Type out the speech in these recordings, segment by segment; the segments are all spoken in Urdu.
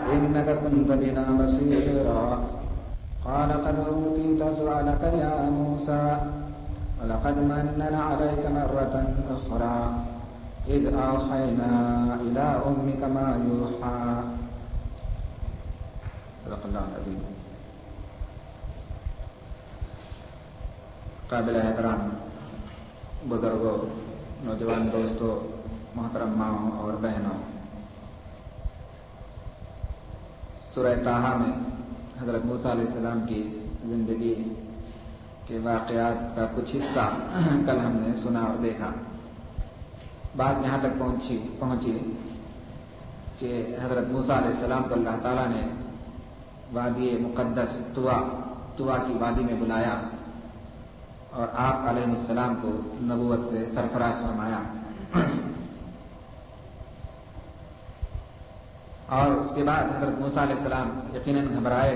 إنك كنت بنا بصيرا قال قد أوتيت سؤالك يا موسى ولقد مننا عليك مرة أخرى إذ أوحينا إلى أمك ما يوحى صدق اللہ العظیم. قابل احترام بزرگوں، نوجوان دوستوں، محترم ماؤں اور بہنوں، سورہ طٰہٰ میں حضرت موسیٰ علیہ السلام کی زندگی کے واقعات کا کچھ حصہ کل ہم نے سنا اور دیکھا. بات یہاں تک پہنچی کہ حضرت موسیٰ علیہ السلام کو اللہ تعالیٰ نے وادی مقدس طوا کی وادی میں بلایا اور آپ علیہ السلام کو نبوت سے سرفراز فرمایا. اور اس کے بعد حضرت موسیٰ علیہ السلام یقیناً گھبرائے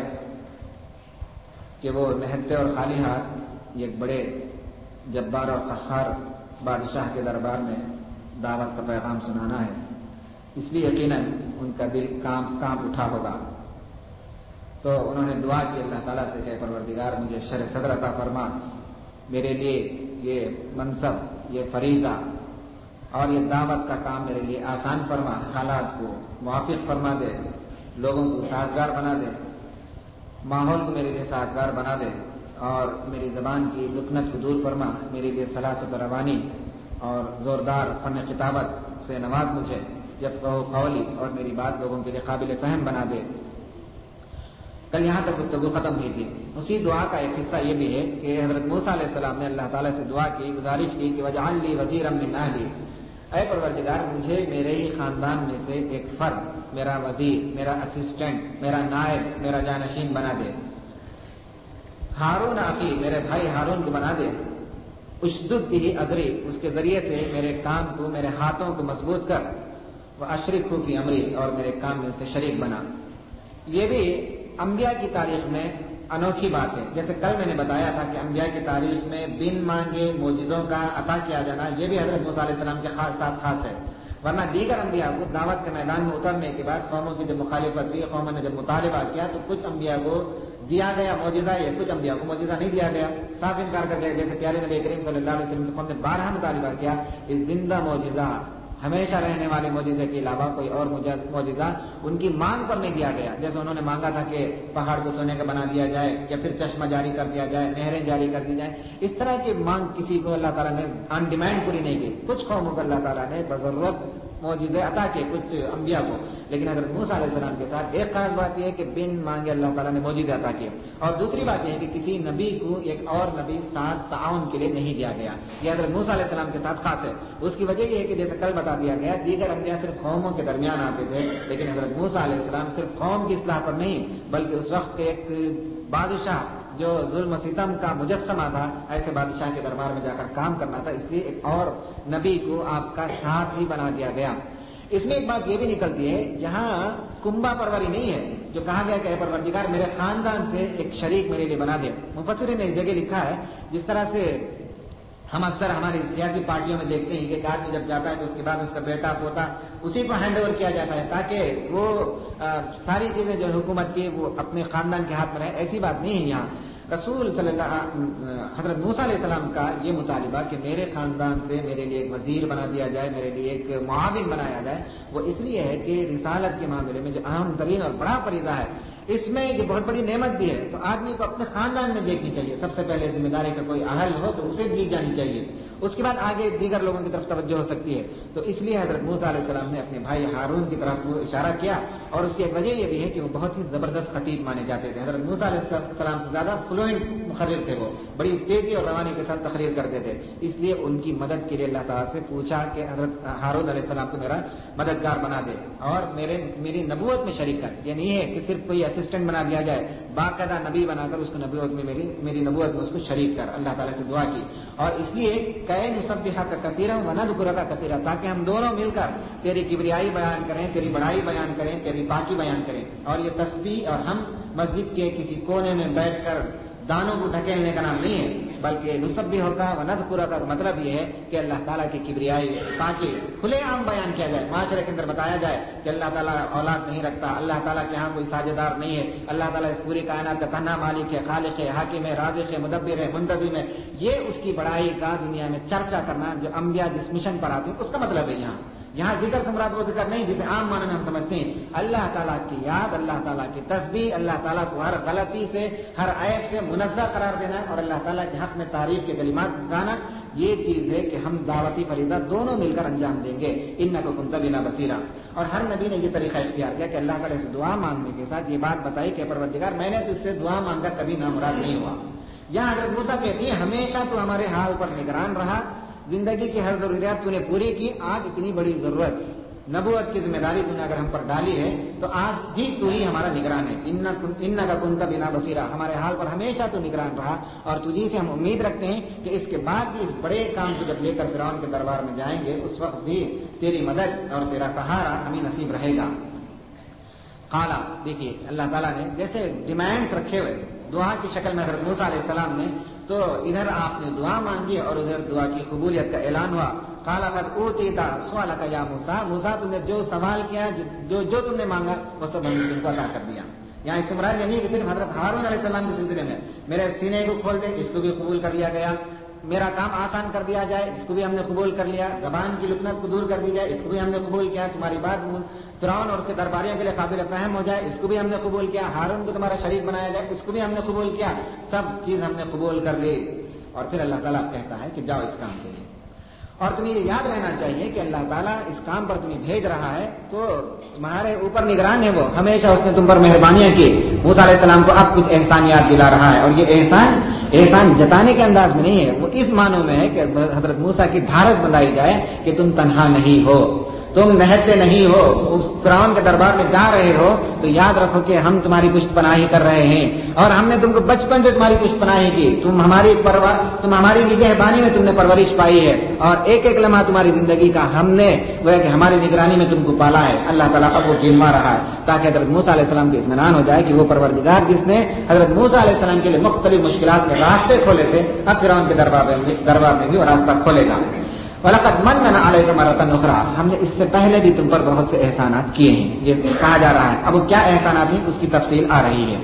کہ وہ نہتے اور خالی ہاتھ ایک بڑے جبار اور قہار بادشاہ کے دربار میں دعوت کا پیغام سنانا ہے. اس لیے یقیناً ان کا دل کانپ اٹھا ہوگا. تو انہوں نے دعا کی اللہ تعالیٰ سے کہ پروردگار مجھے شرح صدر عطا فرما، میرے لیے یہ منصب، یہ فریضہ اور یہ دعوت کا کام میرے لیے آسان فرما، حالات کو موافق فرما دے، لوگوں کو سازگار بنا دے، ماحول کو میرے لیے سازگار بنا دے اور میری زبان کی لکنت کو دور فرما، میرے لیے سلاست روانی اور زوردار فن خطابت سے نواز مجھے، یفقہوا قولی، اور میری بات لوگوں کے لیے قابل فہم بنا دے. کل یہاں تک گفتگو ختم ہوئی تھی. اسی دعا کا ایک حصہ یہ بھی ہے کہ حضرت موسیٰ علیہ السلام نے اللہ تعالیٰ سے دعا کی، گزارش کی کہ وجعل لی وزیرا من اہلی، اے پروردگار مجھے میرے ہی خاندان میں سے ایک فرد، میرا وزیر، میرا اسسٹنٹ، میرا نائب، میرا جانشین بنا دے. ہارون اخی، میرے بھائی ہارون کو بنا دے. اشدد بہ اذری، اس کے ذریعے سے میرے کام کو، میرے ہاتھوں کو مضبوط کر. واشرکہ فی امری، اور میرے کام میں اسے شریک بنا. یہ بھی انبیاء کی تاریخ میں انوکھی بات ہے. جیسے کل میں نے بتایا تھا کہ انبیاء کی تاریخ میں بن مانگے معجزوں کا عطا کیا جانا یہ بھی حضرت موسیٰ علیہ السلام کے ساتھ خاص ہے. ورنہ دیگر انبیاء کو دعوت کے میدان میں اترنے کے بعد قوموں کی جب مخالفت ہوئی، قوموں نے جب مطالبہ کیا تو کچھ انبیاء کو دیا گیا معجزہ، یا کچھ انبیاء کو معجزہ نہیں دیا گیا، صاف انکار کر گیا. جیسے پیارے نبی کریم صلی اللہ علیہ وسلم کی قوم نے 12 مطالبہ کیا اس زندہ معجزہ، ہمیشہ رہنے والے معجزے کے علاوہ کوئی اور معجزہ ان کی مانگ پر نہیں دیا گیا. جیسے انہوں نے مانگا تھا کہ پہاڑ کو سونے کا بنا دیا جائے یا پھر چشمہ جاری کر دیا جائے، نہریں جاری کر دی جائیں، اس طرح کی مانگ کسی کو اللہ تعالیٰ نے آن ڈیمانڈ پوری نہیں کی. کچھ قوموں کو اللہ تعالیٰ نے بضرورت معجزے عطا کیے، کچھ انبیاء کو. لیکن حضرت موسیٰ علیہ السلام کے ساتھ ایک خاص بات یہ ہے کہ بن مانگے اللہ تعالیٰ نے معجزے عطا کیے. اور دوسری بات یہ ہے کہ کسی نبی کو ایک اور نبی ساتھ تعاون کے لیے نہیں دیا گیا. یہ حضرت موسیٰ علیہ السلام کے ساتھ خاص ہے. اس کی وجہ یہ ہے کہ جیسے کل بتا دیا گیا دیگر انبیاء صرف قوموں کے درمیان آتے تھے، لیکن حضرت موسیٰ علیہ السلام صرف قوم کی اصلاح پر نہیں بلکہ اس وقت کے ایک بادشاہ جو ظلم و ستم کا مجسمہ تھا، ایسے بادشاہ کے دربار میں جا کر کام کرنا تھا. اس لیے ایک اور نبی کو آپ کا ساتھ ہی بنا دیا گیا. اس میں ایک بات یہ بھی نکلتی ہے، یہاں کنبہ پروری نہیں ہے جو کہا گیا کہ اے پروردگار میرے خاندان سے ایک شریک میرے لیے بنا دے. مفسرین نے اس جگہ لکھا ہے جس طرح سے ہم اکثر ہماری سیاسی پارٹیوں میں دیکھتے ہیں کہ ایک آدمی جب جاتا ہے تو اس کے بعد اس کا بیٹا پوتا اسی کو ہینڈ اوور کیا جاتا ہے تاکہ وہ ساری چیزیں جو حکومت کی وہ اپنے خاندان کے ہاتھ میں رہے. ایسی بات نہیں ہے. یہاں رسول صلی اللہ حضرت موسیٰ علیہ السلام کا یہ مطالبہ کہ میرے خاندان سے میرے لیے ایک وزیر بنا دیا جائے، میرے لیے ایک معاون بنایا جائے، وہ اس لیے ہے کہ رسالت کے معاملے میں جو اہم ترین اور بڑا فریضہ ہے اس میں یہ بہت بڑی نعمت بھی ہے. تو آدمی کو اپنے خاندان میں دیکھنی چاہیے. سب سے پہلے ذمہ داری کا کوئی اہل ہو تو اسے دی جانی چاہیے، اس کے بعد آگے دیگر لوگوں کی طرف توجہ ہو سکتی ہے. تو اس لیے حضرت موسیٰ علیہ السلام نے اپنے بھائی ہارون کی طرف اشارہ کیا. اور اس کی ایک وجہ یہ بھی ہے کہ وہ بہت ہی زبردست خطیب مانے جاتے تھے. حضرت موسیٰ علیہ السلام سے زیادہ فلوئنٹ مخرر تھے، وہ بڑی تیزی اور روانی کے ساتھ تقریر کرتے تھے. اس لیے ان کی مدد کے لیے اللہ تعالیٰ سے پوچھا کہ حضرت ہارون علیہ السلام کو میرا مددگار بنا دے اور میری نبوت میں شریک کر. یہ نہیں ہے کہ صرف کوئی اسسٹنٹ بنا دیا جائے، باقاعدہ نبی بنا کر اس کو نبوت میں میری نبوت میں اس کو شریک کر. اللہ تعالیٰ سے دعا کی. اور اس لیے کہ نسبحک کثیرا ونذکرک کثیرا، تاکہ ہم دونوں مل کر تیری کبریائی بیان کریں، تیری بڑائی بیان کریں، تیری پاکی بیان کریں. اور یہ تسبیح اور ہم مسجد کے کسی کونے میں بیٹھ کر دانوں کو ڈھکیلنے کا نام نہیں ہے، بلکہ نسبح کا و نذکرک کا مطلب یہ ہے کہ اللہ تعالیٰ کی کبریائی تاکہ کھلے عام بیان کیا جائے، معاشرے کے اندر بتایا جائے کہ اللہ تعالیٰ اولاد نہیں رکھتا، اللہ تعالیٰ کے یہاں کوئی ساجدار نہیں ہے، اللہ تعالیٰ اس پوری کائنات کا تنہا مالک ہے، خالق ہے، حاکم ہے، رازق ہے، مدبر ہے، منتظم ہے۔ یہ اس کی بڑائی کا دنیا میں چرچا کرنا جو انبیاء جس مشن پر آتے ہیں اس کا مطلب ہے۔ یہاں ذکر سے مراد وہ ذکر نہیں جسے عام معنی میں ہم سمجھتے ہیں، اللہ تعالیٰ کی یاد، اللہ تعالیٰ کی تسبیح، اللہ تعالیٰ کو ہر غلطی سے ہر عیب سے منزہ قرار دینا اور اللہ تعالیٰ کے حق میں تعریف کے کلمات گانا، یہ چیز ہے کہ ہم دعوتی فریضہ دونوں مل کر انجام دیں گے۔ انک کنت بنا بصیرا۔ اور ہر نبی نے یہ طریقہ اختیار کیا کہ اللہ تعالیٰ سے دعا مانگنے کے ساتھ یہ بات بتائی کہ پروردگار میں نے تو اس سے دعا مانگ کر کبھی نامراد نہیں ہوا۔ یہاں حضرت موسیٰ کہتی ہے ہمیشہ تو ہمارے حال پر نگران رہا، زندگی کی ہر ضروریات تو نے پوری کی، آج اتنی بڑی ضرورت نبوت کی ذمہ داری تو نے اگر ہم پر ڈالی ہے تو آج بھی تو ہی ہمارا نگران ہے۔ انک کنت بنا بصیرا، ہمارے حال پر ہمیشہ تو نگران رہا اور تجھی سے ہم امید رکھتے ہیں کہ اس کے بعد بھی اس بڑے کام کو جب لے کر فرعون کے دربار میں جائیں گے اس وقت بھی تیری مدد اور تیرا سہارا ہمیں نصیب رہے گا۔ قالا، دیکھیے اللہ تعالیٰ نے جیسے ڈیمانڈز رکھے ہوئے دعا کی شکل میں حضرت موسیٰ علیہ السلام نے، تو ادھر آپ نے دعا مانگی اور ادھر دعا کی قبولیت کا اعلان ہوا۔ قال قد اوتیت سؤالک یا موسیٰ، موسیٰ تم نے جو سوال کیا، جو تم نے مانگا وہ سب ہم نے تم کو عطا کر دیا۔ یہاں اس سے مراد یعنی کہ صرف حضرت ہارون علیہ السلام کے سلسلے میں میرے سینے کو کھول دے، اس کو بھی قبول کر لیا گیا، میرا کام آسان کر دیا جائے، اس کو بھی ہم نے قبول کر لیا، زبان کی لکنت کو دور کر دی جائے، اس کو بھی ہم نے قبول کیا، تمہاری بات فرعون اور اس کے درباریوں کے لیے قابل فہم ہو جائے، اس کو بھی ہم نے قبول کیا، ہارون کو تمہارا شریک بنایا جائے، اس کو بھی ہم نے قبول کیا، سب چیز ہم نے قبول کر لی۔ اور پھر اللہ تعالیٰ کہتا ہے کہ جاؤ اس کام کے لیے، اور تمہیں یہ یاد رہنا چاہیے کہ اللہ تعالیٰ اس کام پر تمہیں بھیج رہا ہے تو تمہارے اوپر نگران ہے، وہ ہمیشہ اس نے تم پر مہربانیاں کی۔ موسیٰ علیہ السلام کو اب کچھ احسان یاد دلا رہا ہے، اور یہ احسان جتانے کے انداز میں نہیں ہے، وہ اس معنوں میں ہے کہ حضرت موسیٰ کی ڈھارس بندائی جائے کہ تم تنہا نہیں ہو، تم نہتے نہیں ہو، اس فرعون کے دربار میں جا رہے ہو تو یاد رکھو کہ ہم تمہاری پشت پناہی کر رہے ہیں، اور ہم نے تم کو بچپن سے تمہاری پشت پناہی کی، تم ہماری نگہبانی میں تم نے پرورش پائی ہے، اور ایک ایک لمحہ تمہاری زندگی کا ہم نے وہ کہ ہماری نگرانی میں تم کو پالا ہے۔ اللہ تعالیٰ اب وہ گنوا رہا ہے تاکہ حضرت موسیٰ علیہ السلام کے اطمینان ہو جائے کہ وہ پروردگار جس نے حضرت موسیٰ علیہ السلام کے لیے مختلف مشکلات کے راستے کھولے تھے، اب فرعون کے دربار میں بھی وہ راستہ کھولے گا۔ وَلَقَدْ مَنَّنَا عَلَيْكَ مَرَّةً أُخْرَىٰ، ہم نے اس سے پہلے بھی تم پر بہت سے احسانات کیے ہیں، یہ کہا جا رہا ہے۔ اب وہ کیا احسانات ہیں اس کی تفصیل آ رہی ہے۔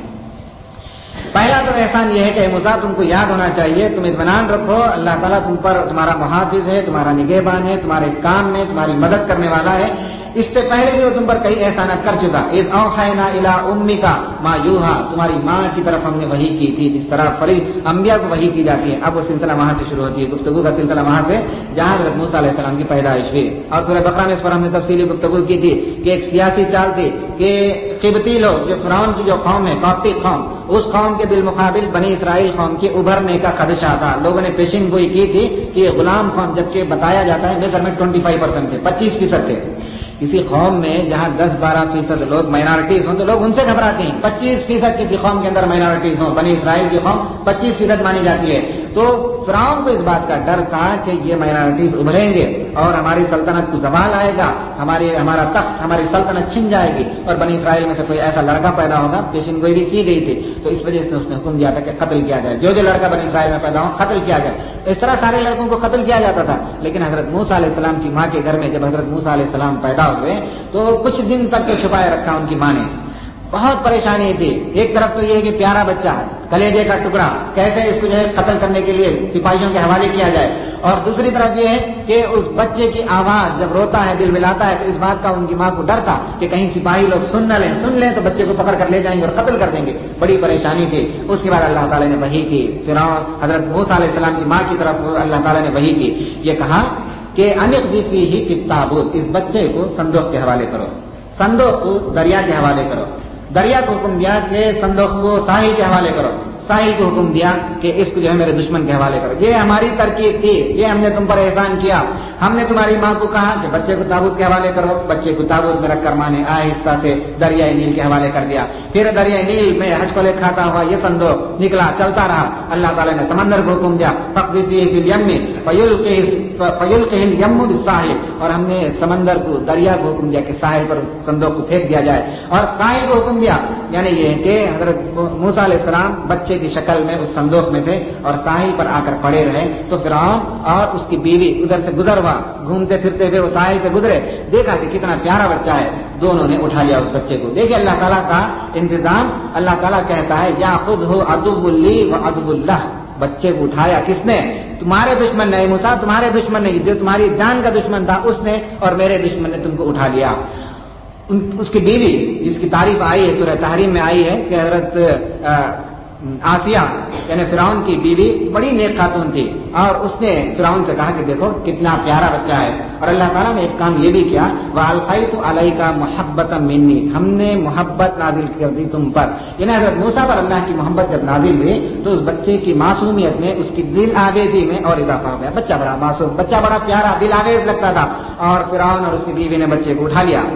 پہلا تو احسان یہ ہے کہ موسیٰ تم کو یاد ہونا چاہیے، تم اطمینان رکھو، اللہ تعالیٰ تم پر تمہارا محافظ ہے، تمہارا نگہبان ہے، تمہارے کام میں تمہاری مدد کرنے والا ہے۔ اس سے پہلے بھی وہ تم پر کئی احسانات کر چکا۔ اذ اوحینا الی امک ما یوحی، تمہاری ماں کی طرف ہم نے وحی کی تھی جس طرح انبیاء کو وحی کی جاتی ہے۔ اب وہ سلسلہ وہاں سے شروع ہوتی ہے، گفتگو کا سلسلہ وہاں سے جہاں حضرت موسیٰ علیہ السلام کی پیدائش ہوئی۔ اور سورہ بقرہ میں اس پر ہم نے تفصیلی گفتگو کی تھی کہ ایک سیاسی چال تھی کہ قبطی لوگ، جو فرعون کی جو قوم ہے کاپٹک قوم، اس قوم کے بالمقابل بنی اسرائیل قوم کے ابھرنے کا خدشہ تھا۔ لوگوں نے پیشین گوئی کی تھی کہ یہ غلام قوم، جبکہ بتایا جاتا ہے مصر میں 25% تھے، 25% تھے۔ کسی قوم میں جہاں 10-12% لوگ مائنارٹیز ہوں تو لوگ ان سے گھبراتے ہیں، 25% کسی قوم کے اندر مائنارٹیز ہوں، بنی اسرائیل کی قوم 25% مانی جاتی ہے۔ تو فرعون کو اس بات کا ڈر تھا کہ یہ مائنارٹیز ابھریں گے اور ہماری سلطنت کو زوال آئے گا، ہمارا تخت، ہماری سلطنت چھن جائے گی، اور بنی اسرائیل میں سے کوئی ایسا لڑکا پیدا ہوگا، پیشین گوئی بھی کی گئی تھی، تو اس وجہ سے اس نے حکم دیا تھا کہ قتل کیا جائے، جو لڑکا بنی اسرائیل میں پیدا ہو قتل کیا جائے۔ اس طرح سارے لڑکوں کو قتل کیا جاتا تھا۔ لیکن حضرت موسیٰ علیہ السلام کی ماں کے گھر میں جب حضرت موسیٰ علیہ السلام پیدا ہوئے تو کچھ دن تک تو چھپائے رکھا ان کی ماں نے، بہت پریشانی تھی۔ ایک طرف تو یہ کہ پیارا بچہ ہے، کلیجے کا ٹکڑا، کیسے اس کو جو ہے قتل کرنے کے لیے سپاہیوں کے حوالے کیا جائے، اور دوسری طرف یہ ہے کہ اس بچے کی آواز جب روتا ہے، دل ملاتا ہے، تو اس بات کا ان کی ماں کو ڈر تھا کہ کہیں سپاہی لوگ سن لیں تو بچے کو پکڑ کر لے جائیں گے اور قتل کر دیں گے، بڑی پریشانی تھی۔ اس کے بعد اللہ تعالیٰ نے وحی کی، پھر حضرت موسیٰ علیہ السلام کی ماں کی طرف اللہ تعالیٰ نے وحی کی، یہ کہا کہ انقذ فیہ فی التابوت، اس بچے کو صندوق کے حوالے کرو، صندوق کو دریا کے حوالے کرو، دریا کو حکم دیا کہ صندوق کو ساحل کے حوالے کرو، ساحل کو حکم دیا کہ اس کو جو ہے میرے دشمن کے حوالے کرو۔ یہ ہماری ترکیب تھی، یہ ہم نے تم پر احسان کیا۔ ہم نے تمہاری ماں کو کہا کہ بچے کو تابوت کے حوالے کرو، بچے کو تابوت میں رکھ کر ماں نے آہستہ سے دریائے نیل کے حوالے کر دیا. پھر دریائے نیل میں حج کو لے کھاتا ہوا یہ صندوق نکلا، چلتا رہا. اللہ تعالیٰ نے سمندر کو حکم دیا فاقذفیہ فی الیم فیلقہ الیم بالساحل، اور ہم نے سمندر کو، دریا کو حکم دیا کہ ساحل پر صندوق کو پھینک دیا جائے. اور ساحل کو حکم دیا، یعنی یہ کہ حضرت موسیٰ علیہ السلام بچے کی شکل میں اس صندوق میں تھے اور ساحل پر آ کر پڑے رہے. تو فرعون اور اس کی بیوی ادھر سے گزر ہوا، گھومتے پھرتے ہوئے وہ ساحل سے گزرے، دیکھا کہ کتنا پیارا بچہ ہے، دونوں نے اٹھا لیا اس بچے کو. دیکھیے اللہ تعالیٰ کا انتظام. اللہ تعالیٰ کہتا ہے یاخذہ عدو لی وعدو اللہ، بچے کو اٹھایا کس نے؟ تمہارے دشمن نے موسیٰ، تمہارے دشمن نے، جو تمہاری جان کا دشمن تھا اس نے، اور میرے دشمن نے تم کو اٹھا لیا. اس کی بیوی جس کی تعریف آئی ہے سورہ تحریم میں آئی ہے کہ حضرت آسیہ یعنی فرعون کی بیوی بڑی نیک خاتون تھی، اور اس نے فرعون سے کہا کہ دیکھو کتنا پیارا بچہ ہے. اور اللہ تعالیٰ نے ایک کام یہ بھی کیا، وَأَلْقَيْتُ عَلَيْكَ مُحَبَّةً مِّنِّي، ہم نے محبت نازل کر دی تم پر. یعنی حضرت موسیٰ پر اللہ کی محبت جب نازل ہوئی تو اس بچے کی معصومیت میں، اس کی دل آویزی میں اور اضافہ ہو گیا. بچہ بڑا معصوم، بچہ بڑا پیارا، دل آویز لگتا تھا. اور فرعون اور اس کی بیوی نے بچے کو اٹھا لیا،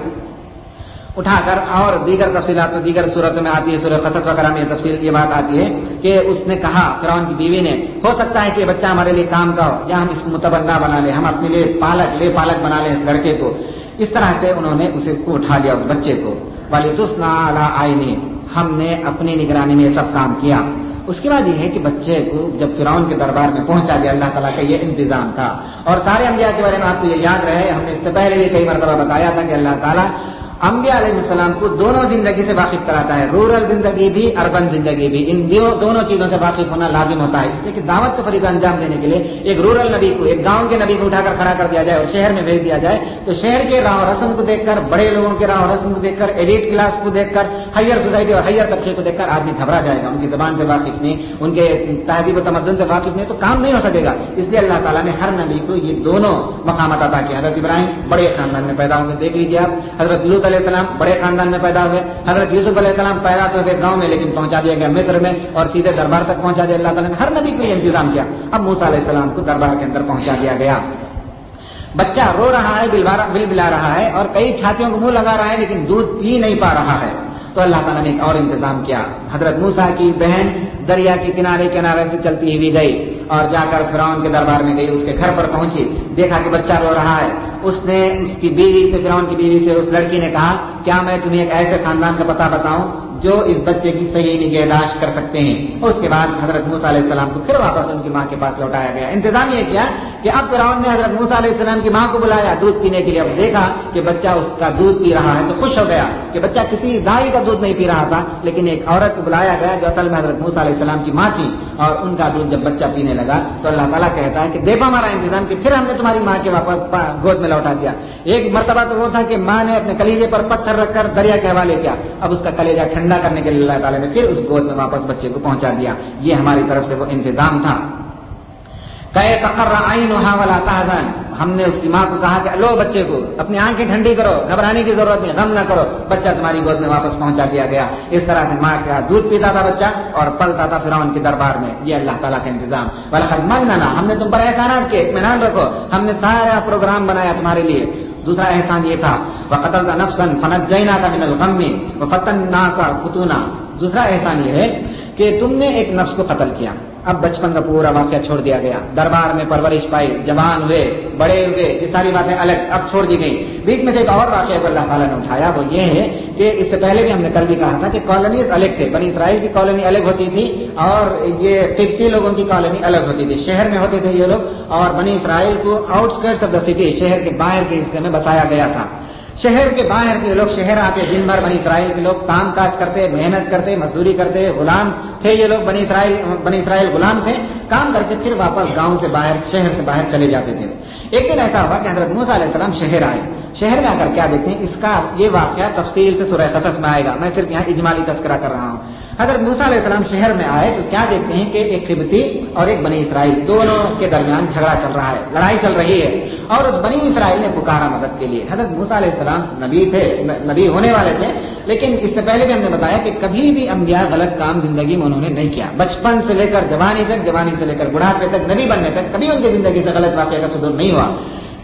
اٹھا کر. اور دیگر تفصیلات تو دیگر صورتوں میں آتی ہے، سورہ قصص وغیرہ میں یہ بات آتی ہے کہ اس نے کہا فرعون کی بیوی نے، ہو سکتا ہے کہ بچہ ہمارے لیے کام کا ہو، یا ہم اس کو متبنہ بنا لیں، ہم اپنے لیے پالک بنا لیں اس لڑکے کو. اس طرح سے انہوں نے اسے کو اٹھا لیا اس بچے کو. وَلِتُصْنَعَ عَلَىٰ عَيْنِي، ہم نے اپنی نگرانی میں یہ سب کام کیا. اس کے بعد یہ ہے کہ بچے کو جب فرعون کے دربار میں پہنچا دیا، اللہ تعالیٰ کا یہ انتظام تھا. اور سارے انبیاء کے بارے میں آپ کو یہ یاد رہے، ہم نے اس سے پہلے بھی کئی مرتبہ بتایا تھا کہ اللہ تعالیٰ انبیاء علیہ السلام کو دونوں زندگی سے واقف کراتا ہے، رورل زندگی بھی، اربن زندگی بھی. ان دونوں چیزوں سے واقف ہونا لازم ہوتا ہے، اس لیے کہ دعوت کا فریضہ انجام دینے کے لیے ایک رورل نبی کو، ایک گاؤں کے نبی کو اٹھا کر کھڑا کر دیا جائے اور شہر میں بھیج دیا جائے تو شہر کے راہ و رسم کو دیکھ کر، بڑے لوگوں کے راہ و رسم کو دیکھ کر، ایلیٹ کلاس کو دیکھ کر، ہائر سوسائٹی اور ہائر طبقے کو دیکھ کر آدمی گھبرا جائے گا. ان کی زبان سے واقف نہیں، ان کے تہذیب و تمدن سے واقف نہیں تو کام نہیں ہو سکے گا. اس لیے اللہ تعالیٰ نے ہر نبی کو یہ دونوں مقامات عطا کیا. حضرت ابراہیم بڑے خاندان میں پیدا ہوئے، دیکھ لیجیے آپ. حضرت لوط علیہ السلام بڑے خاندان میں پیدا ہوئے. حضرت یوسف علیہ السلام پیدا تو ہوئے گاؤں میں، لیکن پہنچا دیا گیا مصر میں اور سیدھے دربار تک پہنچا دیا. اللہ تعالیٰ نے ہر نبی کو یہ انتظام کیا. اب موسیٰ علیہ السلام کو دربار کے اندر پہنچا دیا گیا. بچہ رو رہا ہے، بل بلا رہا ہے، اور کئی چھاتیوں کو منہ لگا رہا ہے لیکن دودھ پی نہیں پا رہا ہے. تو اللہ تعالیٰ نے ایک اور انتظام کیا. حضرت موسیٰ کی بہن دریا کے کنارے سے چلتی ہوئی گئی اور جا کر فرعون کے دربار میں گئی. اس کے گھر پر پہنچی، دیکھا کہ بچہ رو رہا ہے. اس نے اس کی بیوی سے، فرعون کی بیوی سے، اس لڑکی نے کہا کیا میں تمہیں ایک ایسے خاندان کا پتہ بتاؤں جو اس بچے کی صحیح نگہداشت کر سکتے ہیں. اس کے بعد حضرت موسیٰ علیہ السلام کو پھر واپس ان کی ماں کے پاس لوٹایا گیا. انتظام یہ کیا کہ اب فرعون نے حضرت موسیٰ علیہ السلام کی ماں کو بلایا دودھ پینے کے لیے. اب دیکھا کہ بچہ اس کا دودھ پی رہا ہے تو خوش ہو گیا کہ بچہ کسی دائی کا دودھ نہیں پی رہا تھا، لیکن ایک عورت کو بلایا گیا جو اصل میں حضرت موسیٰ علیہ السلام کی ماں تھی، اور ان کا دودھ جب بچہ پینے لگا تو اللہ تعالیٰ کہتا ہے کہ دیکھو ہمارا انتظام کہ پھر ہم نے تمہاری ماں کے واپس گود میں لوٹا دیا. ایک مرتبہ تو وہ تھا کہ ماں نے اپنے کلیجے پر پتھر رکھ کر دریا کے حوالے کیا. اب اس کا کلیجہ ٹھنڈا کرنے کے لیے اللہ تعالیٰ نے پھر اس گود میں واپس بچے کو پہنچا دیا. یہ ہماری طرف سے وہ انتظام تھا. کہ تقر عینھا ولا تحزن، ہم نے اس کی ماں کو کہا کہ لو بچے کو اپنی آنکھیں ٹھنڈی کرو، گھبرانے کی ضرورت نہیں، غم نہ کرو، بچہ تمہاری گود میں واپس پہنچا دیا گیا. اس طرح سے ماں کا دودھ پیتا تھا بچہ اور پلتا تھا فرعون کے دربار میں. یہ اللہ تعالیٰ کا انتظام. وَلَقَدْ مَنَّنَا، ہم نے تم پر احسانات کیے، اطمینان رکھو، ہم نے سارا پروگرام بنایا تمہارے لیے. دوسرا احسان یہ تھا وَقَتَلْتَ نَفْسًا فَنَجَّيْنَاكَ مِنَ الْغَمِّ وَفَتَنَّاكَ فُتُونًا. دوسرا احسان یہ ہے کہ تم نے ایک نفس کو قتل کیا. اب بچپن کا پورا واقعہ چھوڑ دیا گیا، دربار میں پرورش پائی، جوان ہوئے، بڑے ہوئے، یہ ساری باتیں الگ اب چھوڑ دی گئی. بیچ میں سے ایک اور واقعہ کو اللہ تعالیٰ نے اٹھایا. وہ یہ ہے کہ اس سے پہلے بھی ہم نے کل بھی کہا تھا کہ کالونیز الگ تھے. بنی اسرائیل کی کالونی الگ ہوتی تھی اور یہ قبطی لوگوں کی کالونی الگ ہوتی تھی. شہر میں ہوتے تھے یہ لوگ، اور بنی اسرائیل کو outskirts of the city, شہر کے باہر کے حصے میں بسایا گیا تھا. شہر کے باہر سے لوگ شہر آتے، دن بھر بنی اسرائیل کے لوگ کام کاج کرتے، محنت کرتے، مزدوری کرتے، غلام تھے یہ لوگ. بنی اسرائیل غلام تھے، کام کر کے پھر واپس گاؤں سے باہر، شہر سے باہر چلے جاتے تھے. ایک دن ایسا ہوا کہ حضرت موسیٰ علیہ السلام شہر آئے. شہر میں آ کر کیا دیکھتے ہیں، اس کا یہ واقعہ تفصیل سے سورہ قصص میں آئے گا، میں صرف یہاں اجمالی تذکرہ کر رہا ہوں. حضرت موسیٰ علیہ السلام شہر میں آئے تو کیا دیکھتے ہیں کہ ایک قبطی اور ایک بنی اسرائیل دونوں کے درمیان جھگڑا چل رہا ہے، لڑائی چل رہی ہے. اور اس بنی اسرائیل نے پکارا مدد کے لیے. حضرت موسیٰ علیہ السلام نبی تھے، نبی ہونے والے تھے، لیکن اس سے پہلے بھی ہم نے بتایا کہ کبھی بھی انبیاء غلط کام زندگی میں انہوں نے نہیں کیا. بچپن سے لے کر جوانی تک، جوانی سے لے کر بڑھاپے تک، نبی بننے تک کبھی ان کی زندگی سے غلط واقعہ کا صدور نہیں ہوا.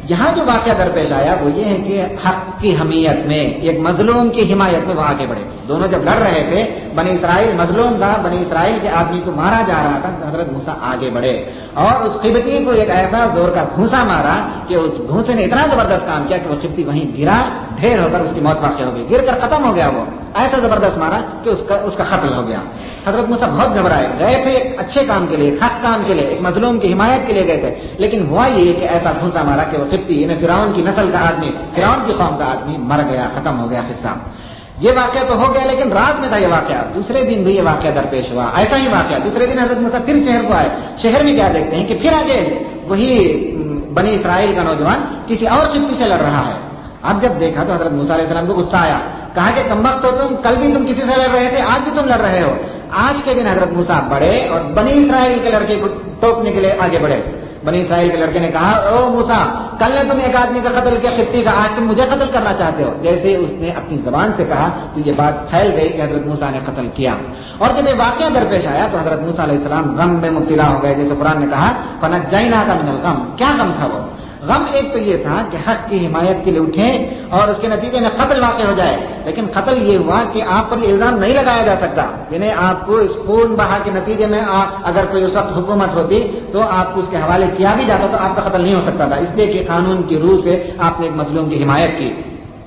یہاں جو واقعہ درپیش آیا وہ یہ ہے کہ حق کی حمیت میں، ایک مظلوم کی حمایت میں وہ آگے بڑھے. دونوں جب لڑ رہے تھے، بنی اسرائیل مظلوم تھا، بنی اسرائیل کے آدمی کو مارا جا رہا تھا، حضرت موسیٰ آگے بڑھے اور اس قبطی کو ایک ایسا زور کا گھونسا مارا کہ اس گھونسے نے اتنا زبردست کام کیا کہ وہ قبطی وہیں گرا، ڈھیر ہو کر اس کی موت واقع ہو گئی، گر کر ختم ہو گیا. وہ ایسا زبردست مارا کہ اس کا قتل ہو گیا. حضرت موسیٰ بہت گھبرائے، گئے تھے ایک اچھے کام کے لیے، ایک حق کام کے لیے، ایک مظلوم کی حمایت کے لیے گئے تھے، لیکن ہوا یہ کہ ایسا گھونسا مارا کہ وہ قبطی یعنی فرعون کی نسل کا آدمی، فرعون کی قوم کا آدمی مر گیا، ختم ہو گیا قصہ. یہ واقعہ تو ہو گیا لیکن راز میں تھا یہ واقعہ. دوسرے دن بھی یہ واقعہ درپیش ہوا، ایسا ہی واقعہ. دوسرے دن حضرت موسیٰ پھر شہر کو آئے. شہر میں کیا دیکھتے ہیں کہ پھر آگے وہی بنی اسرائیل کا نوجوان کسی اور قبطی سے لڑ رہا ہے. اب جب دیکھا تو حضرت موسیٰ علیہ السلام کو غصہ آیا، کہا کہ کمبخت ہو تم، کل بھی تم کسی سے لڑ رہے تھے، آج بھی تم لڑ رہے ہو. آج کے دن حضرت موسیٰ بڑھے اور بنی اسرائیل کے لڑکے کو ٹوکنے کے لیے آگے بڑھے. بنی اسرائیل کے لڑکے نے کہا، او موسیٰ، کل نے تم ایک آدمی کا قتل کیا قبطی کا، آج تم مجھے قتل کرنا چاہتے ہو. جیسے اس نے اپنی زبان سے کہا تو یہ بات پھیل گئی کہ حضرت موسیٰ نے قتل کیا. اور جب یہ واقعہ درپیش آیا تو حضرت موسیٰ علیہ السلام غم میں مبتلا ہو گئے. جیسے قرآن نے کہا فنجیناک من الغم. کیا غم تھا وہ؟ غم ایک تو یہ تھا کہ حق کی حمایت کے لیے اٹھے اور اس کے نتیجے میں قتل واقع ہو جائے، لیکن قتل یہ ہوا کہ آپ پر یہ الزام نہیں لگایا جا سکتا. یعنی آپ کو اس خون بہا کے نتیجے میں اگر کوئی اس وقت حکومت ہوتی تو آپ کو اس کے حوالے کیا بھی جاتا تو آپ کا قتل نہیں ہو سکتا تھا، اس لیے کہ قانون کی روح سے آپ نے ایک مظلوم کی حمایت کی.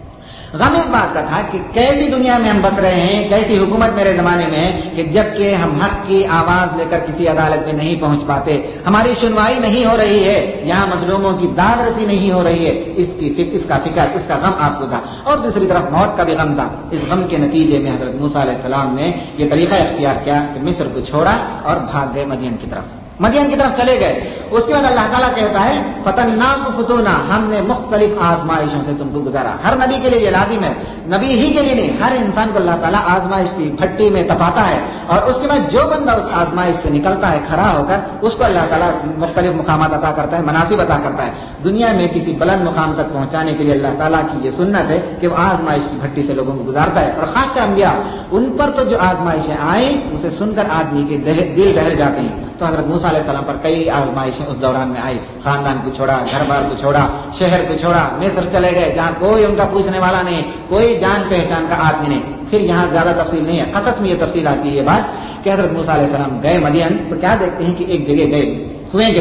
غم اس بات کا تھا کہ کیسی دنیا میں ہم بس رہے ہیں، کیسی حکومت میرے زمانے میں ہے کہ جبکہ ہم حق کی آواز لے کر کسی عدالت میں نہیں پہنچ پاتے، ہماری سنوائی نہیں ہو رہی ہے، یہاں مظلوموں کی داد رسی نہیں ہو رہی ہے. اس کا فکر، اس کا غم آپ کو تھا. اور دوسری طرف موت کا بھی غم تھا. اس غم کے نتیجے میں حضرت موسیٰ علیہ السلام نے یہ طریقہ اختیار کیا کہ مصر کو چھوڑا اور بھاگ گئے مدین کی طرف. مدین کی طرف چلے گئے. اس کے بعد اللہ تعالیٰ کہتا ہے فتناک فتونا، ہم نے مختلف آزمائشوں سے تم کو گزارا. ہر نبی کے لیے یہ لازم ہے، نبی ہی کے لیے نہیں، ہر انسان کو اللہ تعالیٰ آزمائش کی بھٹی میں تپاتا ہے اور اس کے بعد جو بندہ اس آزمائش سے نکلتا ہے کھڑا ہو کر، اس کو اللہ تعالیٰ مختلف مقامات عطا کرتا ہے، مناصب عطا کرتا ہے. دنیا میں کسی بلند مقام تک پہنچانے کے لیے اللہ تعالیٰ کی یہ سنت ہے کہ وہ آزمائش کی بھٹی سے لوگوں کو گزارتا ہے. اور خاص کر انبیاء، ان پر تو جو آزمائشیں آئیں اسے سن کر آدمی کے دل دہل جاتے ہیں. تو حضرت موسیٰ علیہ السلام پر کئی آزمائشیں اس دوران میں آئی. خاندان کو چھوڑا، گھر بار کو چھوڑا، شہر کو چھوڑا، مصر چلے گئے جہاں کوئی ان کا پوچھنے والا نہیں، کوئی جان پہچان کا آدمی نہیں. پھر یہاں زیادہ تفصیل نہیں ہے، قصص میں یہ تفصیل آتی ہے یہ بات کہ حضرت موسیٰ علیہ السلام گئے مدین تو کیا دیکھتے ہیں کہ ایک جگہ گئے کنویں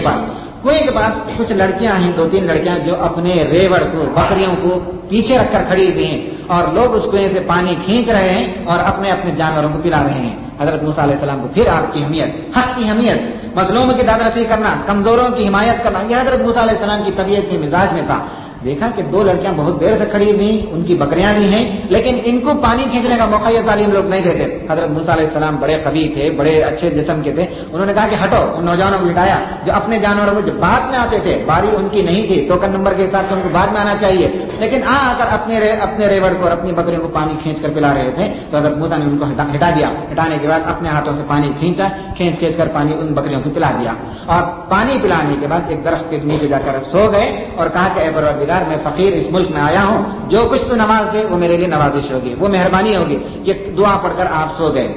کے پاس کچھ لڑکیاں ہیں، 2-3 لڑکیاں جو اپنے ریوڑ کو، بکریوں کو پیچھے رکھ کر کھڑی ہوئی ہیں اور لوگ اس کنویں سے پانی کھینچ رہے ہیں اور اپنے اپنے جانوروں کو پلا رہے ہیں. حضرت موسیٰ علیہ السلام کو پھر آپ کی اہمیت، حق کی اہمیت، مظلوموں کی داد رسی کرنا، کمزوروں کی حمایت کرنا، یہ حضرت موسیٰ علیہ السلام کی طبیعت کے مزاج میں تھا. دیکھا کہ 2 لڑکیاں بہت دیر سے کھڑی ہوئی، ان کی بکریاں بھی ہیں، لیکن ان کو پانی کھینچنے کا موقع یہ ظالم لوگ نہیں دیتے. حضرت موسیٰ علیہ السلام بڑے قوی تھے، بڑے اچھے جسم کے تھے. انہوں نے کہا کہ ہٹو. ان نوجوانوں کو ہٹایا جو اپنے جانوروں کو جو بعد میں آتے تھے، باری ان کی نہیں تھی، ٹوکن نمبر کے حساب سے ان کو بعد میں آنا چاہیے، لیکن آ کر اپنے ریوڑ کو اور اپنی بکریوں کو پانی کھینچ کر پلا رہے تھے. تو حضرت موسیٰ نے ان کو ہٹا دیا. ہٹانے کے بعد اپنے ہاتھوں سے پانی کھینچ کر پانی ان بکریوں کو پلا دیا. اور پانی پلانے کے بعد ایک درخت کے نیچے جا کر سو گئے اور کہا کہ اے پروردگار، میں فقیر اس ملک میں آیا ہوں، جو کچھ تو نماز دے وہ میرے لیے نوازش ہوگی، وہ مہربانی ہوگی. یہ دعا پڑھ کر آپ سو گئے.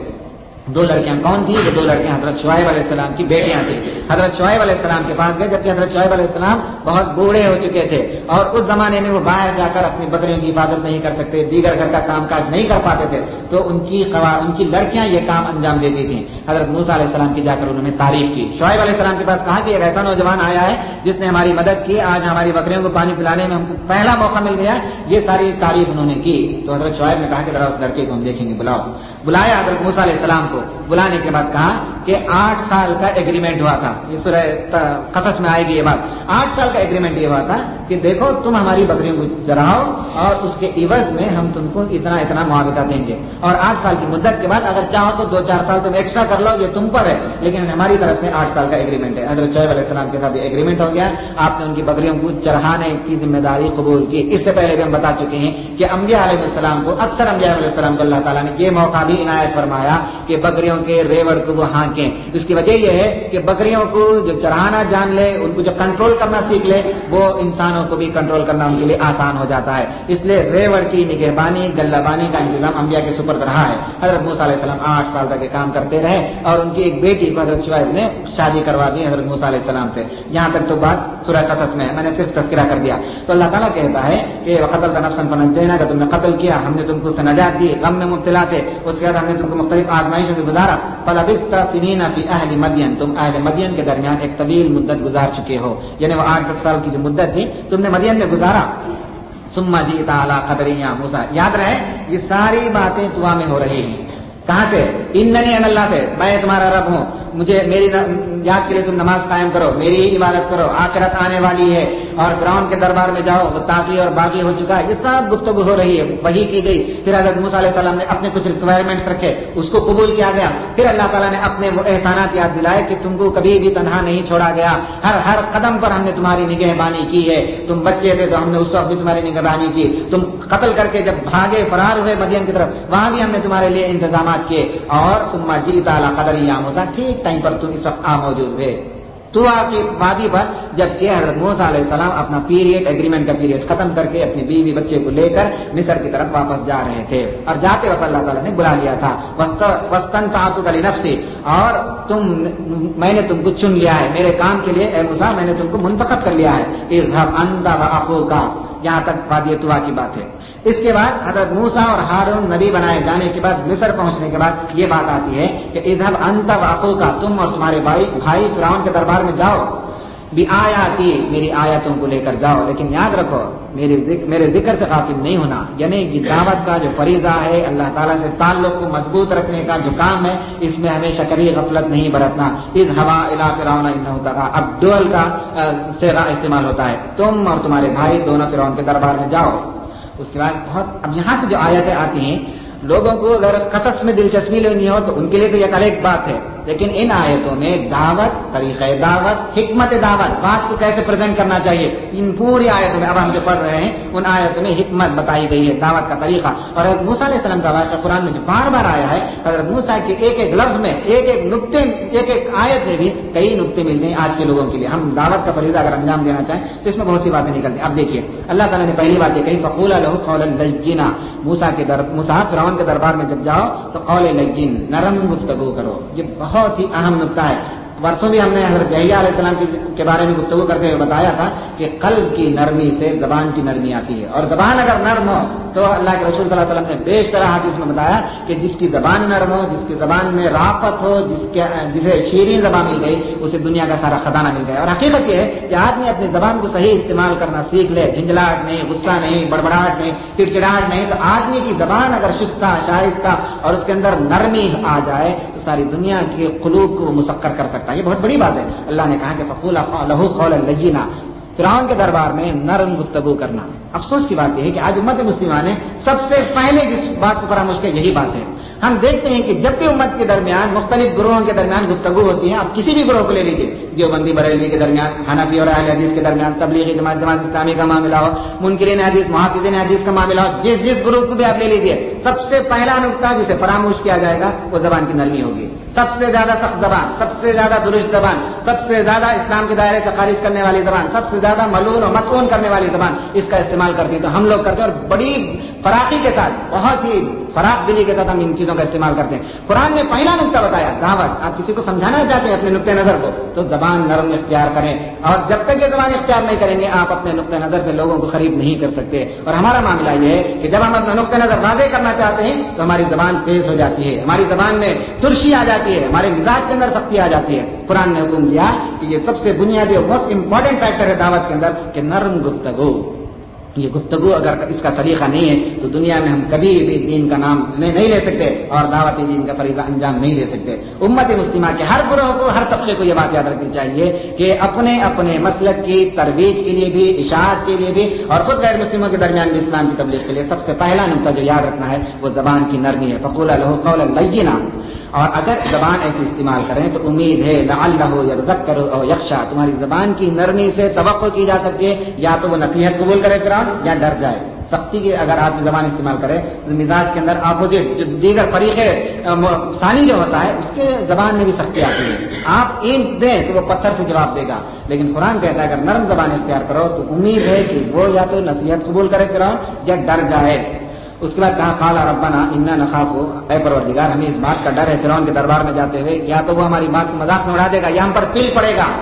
2 لڑکیاں کون تھیں؟ وہ 2 لڑکیاں حضرت شعیب علیہ السلام کی بیٹیاں تھیں. حضرت شعیب علیہ السلام کے پاس گئے جبکہ حضرت شعیب علیہ السلام بہت بوڑھے ہو چکے تھے اور اس زمانے میں وہ باہر جا کر اپنی بکریوں کی حفاظت نہیں کر سکتے، دیگر گھر کا کام کاج نہیں کر پاتے تھے. تو ان کی لڑکیاں یہ کام انجام دیتی تھیں. حضرت موسیٰ علیہ السلام کی جا کر انہوں نے تعریف کی. شعیب علیہ السلام کے پاس کہا کہ ایک ایسا نوجوان آیا ہے جس نے ہماری مدد کی، آج ہماری بکریوں کو پانی پلانے میں ہم کو پہلا موقع مل گیا. یہ ساری تعریف انہوں نے کی. تو حضرت شعیب نے کہا کہ ذرا اس لڑکے کو ہم دیکھیں گے، بلایا حضرت موسیٰ علیہ السلام کو. بلانے کے بعد کہا کہ 8 سال کا ایگریمنٹ ہوا تھا. یہ سورہ قصص میں آئے گی یہ بات. 8 سال کا ایگریمنٹ یہ ہوا تھا کہ دیکھو تم ہماری بکریوں کو چراؤ اور اس کے عوض میں ہم تم کو اتنا معاوضہ دیں گے، اور 8 سال کی مدت کے بعد اگر چاہو تو 2-4 سال تم ایکسٹرا کر لو، یہ تم پر ہے، لیکن ہماری طرف سے 8 سال کا ایگریمنٹ ہے. حضرت شعیب علیہ السلام کے ساتھ یہ ایگریمنٹ ہو گیا. آپ نے ان کی بکریوں کو چرہانے کی ذمہ داری قبول کی. اس سے پہلے بھی ہم بتا چکے ہیں کہ انبیاء علیہ السلام کو، اکثر انبیاء علیہ السلام کو اللہ تعالیٰ نے یہ موقع بھی عنایت فرمایا کہ بکریوں کے ریوڑ کو وہ ہانکیں. اس کی وجہ یہ ہے کہ بکریوں کو جو چرانا جان لے, ان کو جو کنٹرول کرنا سیکھ لے, وہ انسانوں کو بھی کنٹرول کرنا ان کے لیے آسان ہو جاتا ہے. اس لیے ریوڑ کی نگہبانی, گلہبانی کا انتظام انبیاء کے سپرد رہا ہے. حضرت موسیٰ علیہ السلام 8 سال تک یہ کام کرتے رہے اور ان کی ایک بیٹی کو حضرت شعیب نے شادی کروا دی حضرت موسیٰ علیہ السلام سے. یہاں تک تو بات سورہ قصص میں ہے, میں نے صرف تذکرہ کر دیا. تو اللہ تعالیٰ کہتا ہے کہ وقتلت نفسا فنجیناک, تم نے قتل کیا, ہم نے تم کو نجات دی, غم میں مبتلا تھے, اس کے بعد ہم نے تم کو مختلف آزمائشوں سے گزارا. فلبثت سنین فی اہل مدین, تم اہل مدین کے درمیان ایک طویل مدت گزار چکے ہو, یعنی وہ 8-10 سال کی جو مدت تھی تم نے مدین میں گزارا. ثم جئت علی قدر یا موسیٰ, یاد رہے یہ ساری باتیں دعا میں ہو رہی ہیں. کہاں سے؟ اننی ان اللہ سے, میں تمہارا رب ہوں, مجھے میری یاد کے لیے تم نماز قائم کرو, میری عبادت کرو, آخرت آنے والی ہے, اور فرعون کے دربار میں جاؤ, وہ طاغی اور باغی ہو چکا ہے. یہ سب گفتگو ہو رہی ہے, وحی کی گئی. پھر حضرت موسیٰ علیہ السلام نے اپنے کچھ ریکوائرمنٹس رکھے, اس کو قبول کیا گیا. پھر اللہ تعالیٰ نے اپنے وہ احسانات یاد دلائے کہ تم کو کبھی بھی تنہا نہیں چھوڑا گیا, ہر قدم پر ہم نے تمہاری نگہبانی کی ہے. تم بچے تھے تو ہم نے اس وقت بھی تمہاری نگہبانی کی, تم قتل کر کے جب بھاگے فرار ہوئے مدین کی طرف, وہاں بھی ہم نے تمہارے لیے انتظامات کیے. اور ثم جئت علی قدر یا موسیٰ, ٹھیک ٹائم پر تم اس وقت موجود ہوئے طوٰ کی وادی پر, جبکہ حضرت موسیٰ علیہ السلام اپنا پیریڈ, ایگریمنٹ کا پیریڈ ختم کر کے اپنی بیوی بچے کو لے کر مصر کی طرف واپس جا رہے تھے. اور جاتے وقت اللہ تعالیٰ نے بلا لیا تھا, واستنطعتک لنفسی, اور میں نے تم کو چن لیا ہے میرے کام کے لیے, اے موسیٰ میں نے تم کو منتخب کر لیا ہے. اذهب انت واخوک, یہاں تک وادی طوٰ کی بات ہے. اس کے بعد حضرت موسیٰ اور ہارون نبی بنائے جانے کے بعد, مصر پہنچنے کے بعد یہ بات آتی ہے کہ اذهب انت واخوک, تم اور تمہارے بھائی فرعون کے دربار میں جاؤ, بآیاتی, میری آیتوں کو لے کر جاؤ. لیکن یاد رکھو میرے ذکر سے غافل نہیں ہونا, یعنی یہ دعوت کا جو فریضہ ہے, اللہ تعالیٰ سے تعلق کو مضبوط رکھنے کا جو کام ہے, اس میں ہمیشہ کبھی غفلت نہیں برتنا. اذهب الی فرعون انه طغى, اب ڈول کا صیغہ استعمال ہوتا ہے, تم اور تمہارے بھائی دونوں فرعون کے دربار میں جاؤ. اس کے بعد اب یہاں سے جو آیتیں آتی ہیں, لوگوں کو اگر قصص میں دلچسپی لینی ہو تو ان کے لیے تو یہ الگ بات ہے, لیکن ان آیتوں میں دعوت, طریقہ دعوت, حکمت دعوت, بات کو کیسے پریزنٹ کرنا چاہیے, ان پوری آیتوں میں, اب ہم جو پڑھ رہے ہیں ان آیتوں میں حکمت بتائی گئی ہے, دعوت کا طریقہ. اور حضرت موسیٰ علیہ السلام کا واقعہ قرآن میں جو بار بار آیا ہے, حضرت موسیٰ کے ایک ایک لفظ میں, ایک ایک نقطے, ایک ایک آیت میں بھی کئی نقطے ملتے ہیں آج کے لوگوں کے لیے. ہم دعوت کا فریضہ اگر انجام دینا چاہیں تو اس میں بہت سی باتیں نکلتی ہیں. اب دیکھیے اللہ تعالیٰ نے پہلی بات یہ کہی, فقولا لہ قولا لینا, موسیٰ فرعون کے دربار میں جب جاؤ تو قول لین, نرم گفتگو کرو. یہ بہت ہی اہم نقطہ ہے. برسوں بھی ہم نے حضرت یحییٰ علیہ السلام کے بارے میں گفتگو کرتے ہوئے بتایا تھا کہ قلب کی نرمی سے زبان کی نرمی آتی ہے, اور زبان اگر نرم ہو تو اللہ کے رسول صلی اللہ علیہ وسلم نے بیشتر حدیث میں بتایا کہ جس کی زبان نرم ہو, جس کی زبان میں رافت ہو, جسے شیریں زبان مل گئی, اسے دنیا کا سارا خزانہ مل گیا. اور حقیقت یہ ہے کہ آدمی اپنی زبان کو صحیح استعمال کرنا سیکھ لے, جھنجھلاہٹ نہیں, غصہ نہیں, بڑبڑاہٹ نہیں, چڑچڑاہٹ نہیں, تو آدمی کی زبان اگر شستہ شائستہ اور اس کے اندر نرمی آ جائے تو ساری دنیا کے قلوب کو مسخر کر سکتا ہے. یہ بہت بڑی بات ہے. اللہ نے کہا کہ فقولا لہ قولا لینا, فرعون کے دربار میں نرم گفتگو کرنا. افسوس کی بات یہ ہے کہ آج امت مسلمہ نے سب سے پہلے جس بات کو فراموش کیا یہی بات ہے. ہم دیکھتے ہیں کہ جب بھی امت کے درمیان مختلف گروہوں کے درمیان گفتگو ہوتی ہے, آپ کسی بھی گروہ کو لے لیجیے, دیوبندی بریلوی کے درمیان, حنفی اور اہل حدیث کے درمیان, تبلیغی جماعت اسلامی کا معاملہ ہو, منکرین حدیث محافظین حدیث کا معاملہ ہو, جس گروہ کو بھی آپ لے لیجیے, سب سے پہلا نقطہ جسے فراموش کیا جائے گا وہ زبان کی نرمی ہوگی. سب سے زیادہ سخت زبان, سب سے زیادہ درست زبان, سب سے زیادہ اسلام کے دائرے سے خارج کرنے والی زبان, سب سے زیادہ ملعون اور مطعون کرنے والی زبان, اس کا استعمال کرتی ہے. تو ہم لوگ کرتے ہیں, اور بڑی فراخی کے ساتھ, بہت ہی فراخ دلی کے ساتھ ہم ان چیزوں کا استعمال کرتے ہیں. قرآن نے پہلا نقطہ بتایا دعوت. آپ کسی کو سمجھانا چاہتے ہیں اپنے نقطۂ نظر کو تو زبان نرم اختیار کریں, اور جب تک یہ زبان اختیار نہیں کریں گے آپ اپنے نقطۂ نظر سے لوگوں کو خرید نہیں کر سکتے. اور ہمارا معاملہ یہ ہے کہ جب ہم اپنا نقطۂ نظر واضح کرنا چاہتے ہیں تو ہماری زبان تیز ہو جاتی ہے, ہماری زبان میں ترشی آ جاتی ہے, ہمارے مزاج کے اندر سختی آ جاتی ہے. قرآن نے حکم دیا کہ یہ سب سے بنیادی اور موسٹ امپورٹنٹ فیکٹر ہے دعوت کے اندر کہ نرم گفتگو. یہ گفتگو اگر اس کا سلیقہ نہیں ہے تو دنیا میں ہم کبھی بھی دین کا نام نہیں لے سکتے اور دعوتی دین کا فریضہ انجام نہیں دے سکتے. امت مسلمہ کے ہر گروہ کو, ہر طبقے کو یہ بات یاد رکھنی چاہیے کہ اپنے اپنے مسلک کی ترویج کے لیے بھی, اشاعت کے لیے بھی, اور خود غیر مسلموں کے درمیان بھی اسلام کی تبلیغ کے لیے سب سے پہلا نقطہ جو یاد رکھنا ہے وہ زبان کی نرمی ہے. فقولا لہ قولا لینا, اور اگر زبان ایسی استعمال کریں تو امید ہے لعلہ یذکر او یخشی, تمہاری زبان کی نرمی سے توقع کی جا سکتی ہے یا تو وہ نصیحت قبول کرے فرعون یا ڈر جائے. سختی کی اگر آدمی زبان استعمال کرے تو مزاج کے اندر اپوزٹ جو دیگر فریق ثانی جو ہوتا ہے اس کے زبان میں بھی سختی آتی ہے. آپ اینٹ دیں تو وہ پتھر سے جواب دے گا، لیکن قرآن کہتا ہے اگر نرم زبان اختیار کرو تو امید ہے کہ وہ یا تو نصیحت قبول کرے فرعون یا ڈر جائے. اس کے بعد کہا قال ربنا انا نخاف، اے پروردگار ہمیں اس بات کا ڈر ہے فرعون کے دربار میں جاتے ہوئے یا تو وہ ہماری بات کو مذاق میں اڑا دے گا یا ہم پر پل پڑے گا،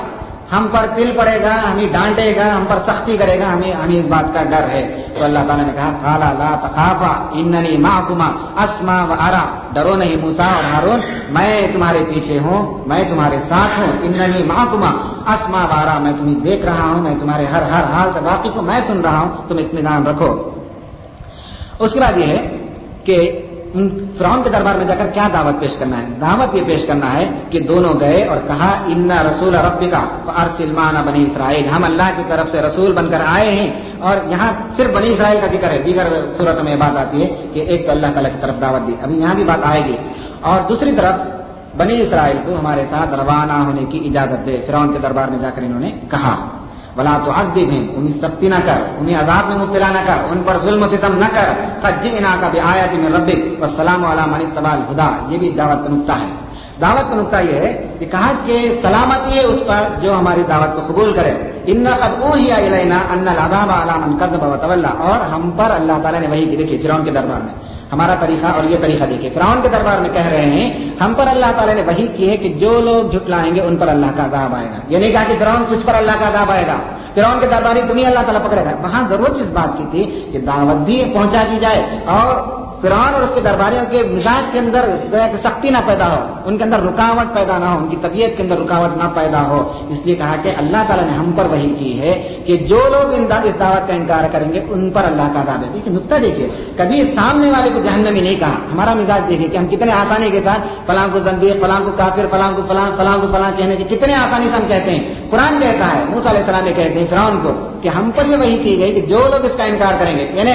ہمیں ڈانٹے گا، ہم پر سختی کرے گا، ہمیں اس بات کا ڈر ہے. تو اللہ تعالیٰ نے کہا قال لا تخافا اننی معکما اسمع و ارى، ڈرو نہیں موسیٰ اور ہارون، میں تمہارے پیچھے ہوں، میں تمہارے ساتھ ہوں. اننی معکما اسمع و ارى، میں تمہیں دیکھ رہا ہوں، میں تمہارے ہر حال سے واقف ہوں، میں سن رہا ہوں، تم اطمینان رکھو. اس کے بعد یہ ہے کہ فرعون کے دربار میں جا کر کیا دعوت پیش کرنا ہے؟ دعوت یہ پیش کرنا ہے کہ دونوں گئے اور کہا انا رسول ربک فارسل معنا بنی اسرائیل، ہم اللہ کی طرف سے رسول بن کر آئے ہیں. اور یہاں صرف بنی اسرائیل کا ذکر ہے، دیگر صورتوں میں بات آتی ہے کہ ایک تو اللہ تعالیٰ کی طرف دعوت دی، ابھی یہاں بھی بات آئے گی. اور دوسری طرف بنی اسرائیل کو ہمارے ساتھ روانہ ہونے کی اجازت دے. فرعون کے دربار میں جا کر انہوں نے کہا ولا تعذبهم، انہیں سختی نہ کر، انہیں عذاب میں مبتلا نہ کر، ان پر ظلم و ستم نہ کر. قد جئناک بآیات من ربک والسلام علی من اتبع الہدی، یہ بھی دعوت کا نقطہ ہے. دعوت کا نقطہ یہ ہے کہ کہا کہ سلامتی ہے اس پر جو ہماری دعوت کو قبول کرے. انا قد اوحی الینا ان العذاب علی من کذب وتولی، اور ہم پر اللہ تعالیٰ نے وحی کی. دیکھیے فرعون کے دربار میں ہمارا طریقہ اور یہ طریقہ دیکھیے. فرعون کے دربار میں کہہ رہے ہیں ہم پر اللہ تعالیٰ نے وحی کی ہے کہ جو لوگ جھٹلائیں گے ان پر اللہ کا عذاب آئے گا. یہ نہیں کہا کہ فرعون تجھ پر اللہ کا عذاب آئے گا، فرعون کے درباری تمہیں اللہ تعالیٰ پکڑے گا. وہاں ضرورت اس بات کی تھی کہ دعوت بھی پہنچا دی جائے اور فرعون اور اس کے درباریوں کے مزاج کے اندر سختی نہ پیدا ہو، ان کے اندر رکاوٹ پیدا نہ ہو، ان کی طبیعت کے اندر رکاوٹ نہ پیدا ہو. اس لیے کہا کہ اللہ تعالیٰ نے ہم پر وحی کی ہے کہ جو لوگ اس دعوت کا انکار کریں گے ان پر اللہ کا عذاب ہے. دیکھیے نقطہ دیکھیے، کبھی سامنے والے کو جہنمی نہیں کہا. ہمارا مزاج دیکھیے کہ ہم کتنے آسانی کے ساتھ فلاں کو زندیق، فلاں کو کافر، فلاں کو فلاں، فلاں کو فلاں کہنے کے کتنے آسانی سے ہم کہتے ہیں. قرآن کہتا ہے، موسیٰ علیہ السلام کہتے ہیں فرعون کو کہ ہم پر یہ وحی کی گئی کہ جو لوگ اس کا انکار کریں گے، یعنی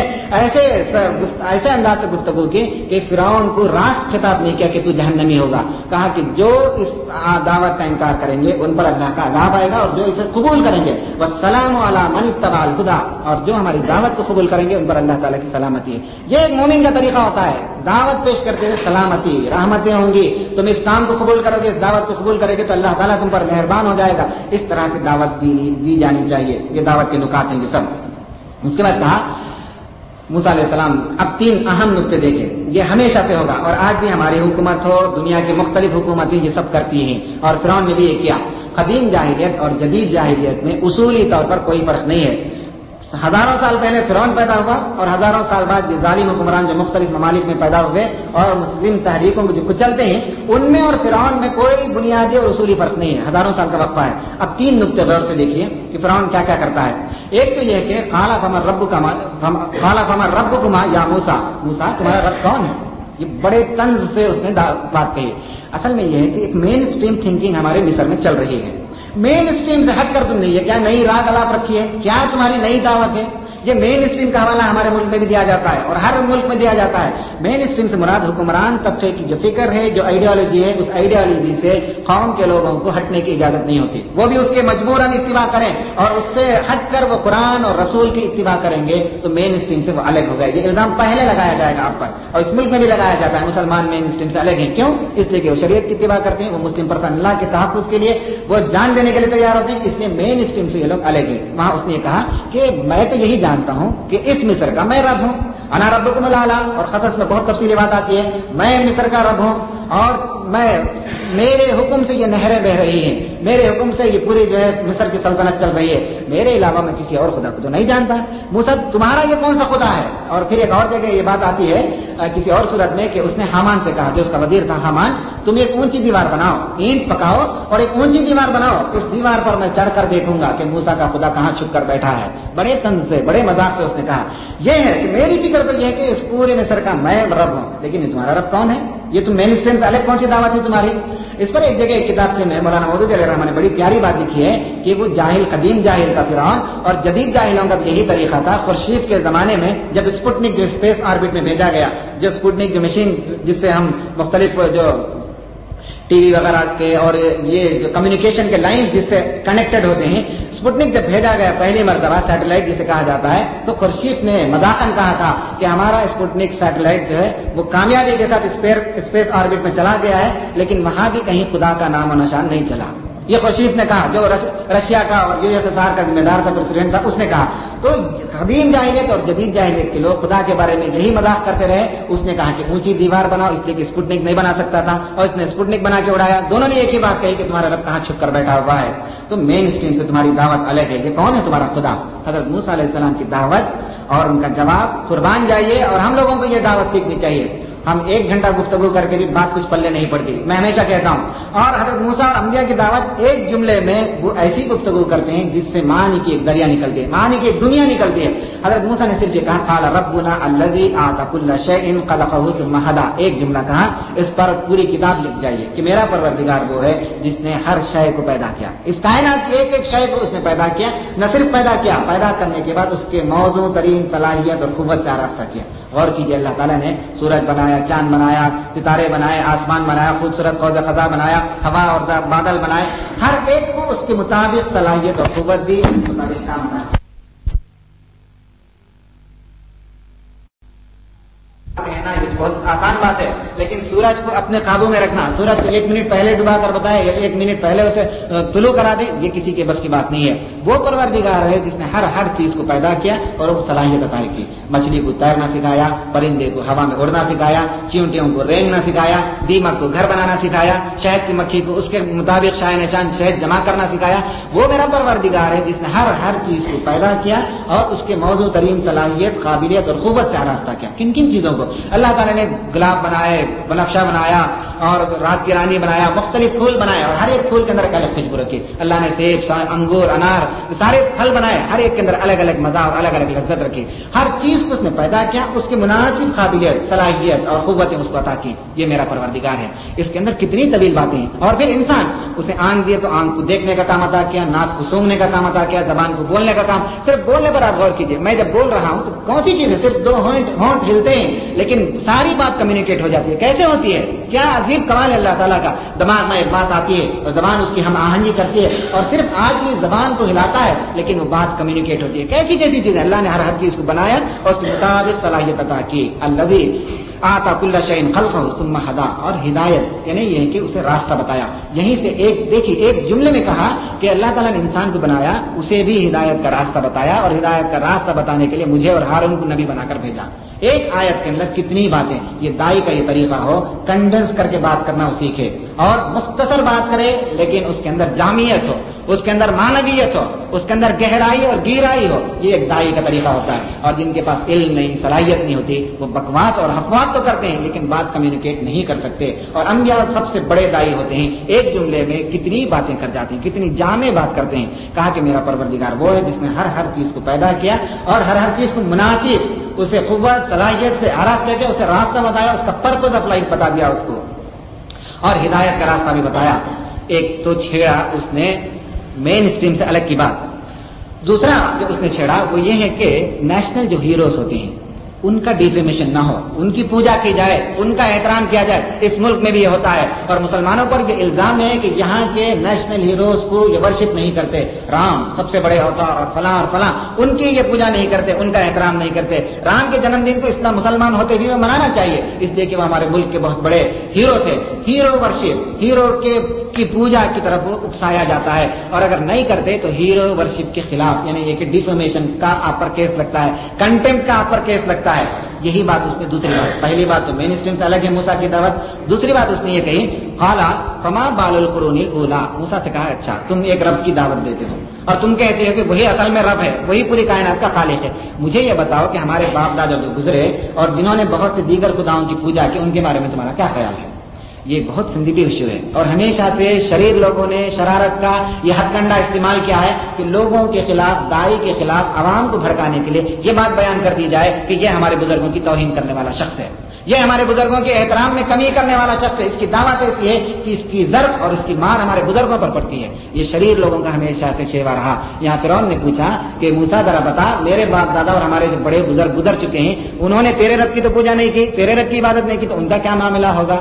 ایسے انداز سے گفتگو کی کہ فرعون کو راست خطاب نہیں کیا کہ تو جہنمی ہوگا. کہا کہ جو اس دعوت کا انکار کریں گے ان پر اللہ کا عذاب آئے گا اور جو اسے قبول کریں گے والسلام علی من اتبع الہدی، اور جو ہماری دعوت کو قبول کریں گے ان پر اللہ تعالیٰ کی سلامتی ہے. یہ ایک مومن کا طریقہ ہوتا ہے، دعوت پیش کرتے ہوئے سلامتی، رحمتیں ہوں گی. تم اس کام کو قبول کرو گے، اس دعوت کو قبول کرے گے تو اللہ تعالیٰ تم پر مہربان ہو جائے گا. اس طرح سے دعوت دی جانی چاہیے. یہ دعوت کے نکات ہیں یہ سب. اس کے بعد کہا موسیٰ علیہ السلام اب 3 اہم نقطے دیکھیں، یہ ہمیشہ سے ہوگا اور آج بھی ہماری حکومت ہو، دنیا کی مختلف حکومتیں یہ سب کرتی ہیں اور فرعون نے بھی یہ کیا. قدیم جاہلیت اور جدید جاہلیت میں اصولی طور پر کوئی فرق نہیں ہے. ہزاروں سال پہلے فرعون پیدا ہوا اور ہزاروں سال بعد یہ ظالم حکمران جو مختلف ممالک میں پیدا ہوئے اور مسلم تحریکوں کو جو کچلتے ہیں ان میں اور فرعون میں کوئی بنیادی اور اصولی فرق نہیں ہے. ہزاروں سال کا وقفہ ہے. اب 3 نقطے غور سے دیکھیے کہ فرعون کیا کیا کرتا ہے. ایک تو یہ کہ قال فمن ربکما یا موسیٰ، موسیٰ تمہارا رب کون ہے؟ یہ بڑے طنز سے اس نے بات کہی. اصل میں یہ ہے کہ ایک مین اسٹریم تھنکنگ ہمارے مصر میں چل رہی ہے. مین اسٹریم سے ہٹ کر تم نہیں ہے، کیا نئی راگ الاپ رکھی ہے، کیا تمہاری نئی دعوت ہے؟ یہ مین اسٹریم کا حوالہ ہمارے ملک میں بھی دیا جاتا ہے اور ہر ملک میں دیا جاتا ہے. مین اسٹریم سے مراد حکمران طبقے کی جو فکر ہے، جو آئیڈیالوجی ہے، اس آئیڈیالوجی سے قوم کے لوگوں کو ہٹنے کی اجازت نہیں ہوتی. وہ بھی اس کے مجبوراً اتباع کریں اور اس سے ہٹ کر وہ قرآن اور رسول کی اتباع کریں گے تو مین اسٹریم سے وہ الگ ہو گئے. یہ الزام پہلے لگایا جائے گا آپ پر اور اس ملک میں بھی لگایا جاتا ہے. مسلمان مین اسٹریم سے الگ ہیں. کیوں؟ اس لیے کہ وہ شریعت کی اتباع کرتے ہیں، وہ مسلم پرسن اللہ کے تحفظ کے لیے وہ جان دینے کے لیے تیار ہوتے ہیں. اس لیے مین اسٹریم سے یہ لوگ الگ ہیں. وہاں اس نے کہا کہ میں تو یہی جانتا ہوں کہ اس مصر کا میں رب ہوں، انا ربکم الاعلی، اور قصص میں بہت تفصیلی بات آتی ہے، میں مصر کا رب ہوں اور میرے حکم سے یہ نہریں بہ رہی ہیں، میرے حکم سے یہ پوری جو ہے مصر کی سلطنت چل رہی ہے، میرے علاوہ میں کسی اور خدا کو تو نہیں جانتا. موسیٰ تمہارا یہ کون سا خدا ہے؟ اور پھر ایک اور جگہ یہ بات آتی ہے کسی اور صورت میں کہ اس نے حامان سے کہا، جو اس کا وزیر تھا حامان، تم ایک اونچی دیوار بناؤ، اینٹ پکاؤ اور ایک اونچی دیوار بناؤ، اس دیوار پر میں چڑھ کر دیکھوں گا کہ موسیٰ کا خدا کہاں چھپ کر بیٹھا ہے. بڑے طنز سے، بڑے مذاق سے اس نے کہا. یہ ہے کہ میری فکر تو یہ ہے کہ اس پورے مصر کا میں رب ہوں، لیکن یہ تمہارا رب کون ہے؟ یہ تم مین اسٹریم سے الگ کون سی دعوت ہے تمہاری؟ اس پر ایک جگہ ایک کتاب سے میں مولانا مودودی علیہ الرحمٰن نے بڑی پیاری بات لکھی ہے کہ وہ جاہل، قدیم جاہل کا فرعون اور جدید جاہلوں کا بھی یہی طریقہ تھا. خورشید کے زمانے میں جب اسپوٹنک جو اسپیس آربٹ میں بھیجا گیا، جو اسپوٹنک جو مشین جس سے ہم مختلف جو ٹی وی وغیرہ کے اور یہ جو کمیونیکیشن کے لائنز جس سے کنیکٹڈ ہوتے ہیں. اسپوتنک جب بھیجا گیا پہلی مرتبہ سیٹلائٹ جسے کہا جاتا ہے, تو خورشید نے مذاقاً کہا تھا کہ ہمارا اسپوتنک سیٹلائٹ جو ہے وہ کامیابی کے ساتھ اسپیس آربٹ میں چلا گیا ہے, لیکن وہاں بھی کہیں خدا کا نام و نشان نہیں چلا. یہ خورشید نے کہا, جو رشیا کا اور USSR کا ذمہ دار تھا, پریزیڈنٹ تھا, اس نے کہا. تو قدیم جاہلیت اور جدید جاہلیت کے لوگ خدا کے بارے میں یہی مذاق کرتے رہے. اس نے کہا کہ اونچی دیوار بناؤ, اس لیے کہ اسپوتنک نہیں بنا سکتا تھا, اور اس نے اسپوتنک بنا کے اڑایا. دونوں نے ایک ہی بات کہی کہ تمہارا رب کہاں چھپ کر بیٹھا ہوا ہے. تو مین اسٹریم سے تمہاری دعوت الگ ہے. یہ کون ہے تمہارا خدا؟ حضرت موسیٰ علیہ السلام کی دعوت اور ان کا جواب, قربان جائیے. اور ہم لوگوں کو یہ دعوت سیکھنی چاہیے. ہم 1 گھنٹہ گفتگو کر کے بھی بات کچھ پلے نہیں پڑتی, میں ہمیشہ کہتا ہوں. اور حضرت موسیٰ اور انبیاء کی دعوت ایک جملے میں وہ ایسی گفتگو کرتے ہیں جس سے معنی کی ایک دریا نکلتی ہے, معنی کی ایک دنیا نکلتی ہے. حضرت موسیٰ نے صرف یہ کہا قال ربنا الذی اعطى كل شیء خلقه ثم هدى, ایک جملہ کہا. اس پر پوری کتاب لکھ جائیے کہ میرا پروردگار وہ ہے جس نے ہر شے کو پیدا کیا. اس کائنات کی ایک ایک شے کو اس نے پیدا کیا. نہ صرف پیدا کیا, پیدا کرنے کے بعد اس کے موزوں ترین صلاحیت اور قوت سے آراستہ کیا. غور کیجیے, اللہ تعالیٰ نے سورج بنایا, چاند بنایا, ستارے بنائے, آسمان بنایا, خوبصورت قوس قزح بنایا, ہوا اور بادل بنائے. ہر ایک کو اس کے مطابق صلاحیت اور قوت دی, اس کے مطابق کام بنایا. کہنا یہ بہت آسان بات ہے, لیکن سورج کو اپنے قابو میں رکھنا, سورج کو 1 منٹ پہلے ڈبا کر بتائے یا 1 منٹ پہلے اسے طلوع کرا دے, یہ کسی کے بس کی بات نہیں ہے. وہ پروردگار ہے جس نے ہر چیز کو پیدا کیا اور وہ صلاحیت عطا کی. مچھلی کو تیرنا سکھایا, پرندے کو ہوا میں اڑنا سکھایا, چیونٹیوں کو رینگنا سکھایا, دیمک کو گھر بنانا سکھایا, شہد کی مکھی کو اس کے مطابق شائن شان شہد جمع کرنا سکھایا. وہ میرا پروردگار ہے جس نے ہر چیز کو پیدا کیا اور اس کے موضوع ترین صلاحیت, قابلیت اور قوت سے آراستہ کیا. کن کن چیزوں کو اللہ تعالیٰ نے گلاب بنائے, بنفشہ بنایا اور رات کی رانی بنایا, مختلف پھول بنائے اور ہر ایک پھول کے اندر ایک الگ خوشبو رکھی. اللہ نے سیب, انگور, انار, سارے پھل بنائے, ہر ایک کے اندر الگ الگ مزہ اور الگ الگ لذت رکھی. ہر چیز کو اس نے پیدا کیا, اس کی مناسب قابلیت, صلاحیت اور قوتیں اس کو عطا کی. یہ میرا پروردگار ہے. اس کے اندر کتنی طویل باتیں ہیں. اور پھر انسان, اسے آنکھ دیے تو آنکھ کو دیکھنے کا کام عطا کیا, ناک کو سونگنے کا کام عطا کیا, زبان کو بولنے کا کام. صرف بولنے پر آپ غور کیجیے, میں جب بول رہا ہوں تو کون سی چیز ہے, صرف 2 ہونٹ ہلتے ہیں لیکن ساری بات کمیونیکیٹ ہو جاتی ہے. کیسے ہوتی ہے؟ کیا عجیب کمال ہے اللہ تعالیٰ کا. دماغ میں ایک بات آتی ہے اور زبان اس کی ہم آہنگی کرتی ہے, اور صرف آدمی زبان کو ہلاتا ہے لیکن وہ بات کمیونیکیٹ ہوتی ہے. کیسی کیسی چیزیں اللہ نے ہر چیز کو بنایا اور اس کے مطابق صلاحیت عطا کی. الذی اعطى كل شيء خلقه ثم هدى, اور ہدایت یعنی یہ ہے کہ اسے راستہ بتایا. یہیں سے ایک جملے میں کہا کہ اللہ تعالیٰ نے انسان کو بنایا, اسے بھی ہدایت کا راستہ بتایا, اور ہدایت کا راستہ بتانے کے لیے مجھے اور ہارون کو نبی بنا کر بھیجا. ایک آیت کے اندر کتنی باتیں. یہ دائی کا یہ طریقہ ہو, کنڈنس کر کے بات کرنا وہ سیکھے, اور مختصر بات کرے لیکن اس کے اندر جامعیت ہو, اس کے اندر معنویت ہو, اس کے اندر گہرائی اور گہرائی ہو. یہ ایک دائی کا طریقہ ہوتا ہے. اور جن کے پاس علم نہیں, صلاحیت نہیں ہوتی, وہ بکواس اور افواہ تو کرتے ہیں لیکن بات کمیونیکیٹ نہیں کر سکتے. اور انبیاء سب سے بڑے دائی ہوتے ہیں, ایک جملے میں کتنی باتیں کر جاتی ہیں, کتنی جامع بات کرتے ہیں. کہا کہ میرا پروردگار وہ ہے جس نے ہر چیز کو پیدا کیا اور ہر چیز کو مناسب, اسے قوت, صلاحیت سے آراستہ کیا, اسے راستہ بتایا, اس کا پرپز اپلائی بتا دیا اس کو, اور ہدایت کا راستہ بھی بتایا. ایک تو چھیڑا اس نے مین اسٹریم سے الگ کی بات. دوسرا جو اس نے چھیڑا وہ یہ ہے کہ نیشنل جو ہیروز ہوتے ہیں ان کا ڈیفیمیشن نہ ہو, ان کی پوجا کی جائے, ان کا احترام کیا جائے. اس ملک میں بھی یہ ہوتا ہے, اور مسلمانوں پر یہ الزام ہے کہ یہاں کے نیشنل ہیروز کو یہ ورشپ نہیں کرتے. رام سب سے بڑے اوتار اور فلاں ان کی یہ پوجا نہیں کرتے, ان کا احترام نہیں کرتے. رام کے جنم دن کو اسلام مسلمان ہوتے ہوئے منانا چاہیے, اس لیے کہ وہ ہمارے ملک کے بہت بڑے ہیرو تھے. ہیرو ورشپ, ہیرو کی پوجا کی طرف اکسایا جاتا ہے, اور اگر نہیں کرتے تو ہیرو ورشپ کے خلاف, یعنی یہ کہ ڈیفیمیشن کا آپ پر کیس لگتا ہے, کنٹمپٹ کا آپ پر کیس لگتا ہے. یہی بات اس نے دوسری بات, پہلی بات تو مین اسٹریم سے الگ ہے موسیٰ کی دعوت. دوسری بات اس نے یہ کہی قال فما بال القرون الاولى, موسیٰ سے کہا اچھا تم ایک رب کی دعوت دیتے ہو اور تم کہتے ہو کہ وہی اصل میں رب ہے, وہی پوری کائنات کا خالق ہے. مجھے یہ بتاؤ کہ ہمارے باپ دادا جو گزرے اور جنہوں نے بہت سے دیگر خداؤں کی پوجا کی, ان کے بارے میں تمہارا کیا خیال ہے؟ یہ بہت سینسیٹیو ایشو ہے, اور ہمیشہ سے شریر لوگوں نے شرارت کا یہ ہتھ کنڈا استعمال کیا ہے کہ لوگوں کے خلاف, دائی کے خلاف, عوام کو بھڑکانے کے لیے یہ بات بیان کر دی جائے کہ یہ ہمارے بزرگوں کی توہین کرنے والا شخص ہے, یہ ہمارے بزرگوں کے احترام میں کمی کرنے والا شخص ہے. اس کی دعوت ایسی ہے کہ اس کی ضرب اور اس کی مار ہمارے بزرگوں پر پڑتی ہے. یہ شریر لوگوں کا ہمیشہ سے شیوا رہا. یہاں فرعون نے پوچھا کہ موسیٰ ذرا بتا, میرے باپ دادا اور ہمارے جو بڑے بزرگ گزر چکے ہیں انہوں نے تیرے رب کی تو پوجا نہیں کی, تیرے رب کی عبادت نہیں کی, تو ان کا کیا معاملہ ہوگا؟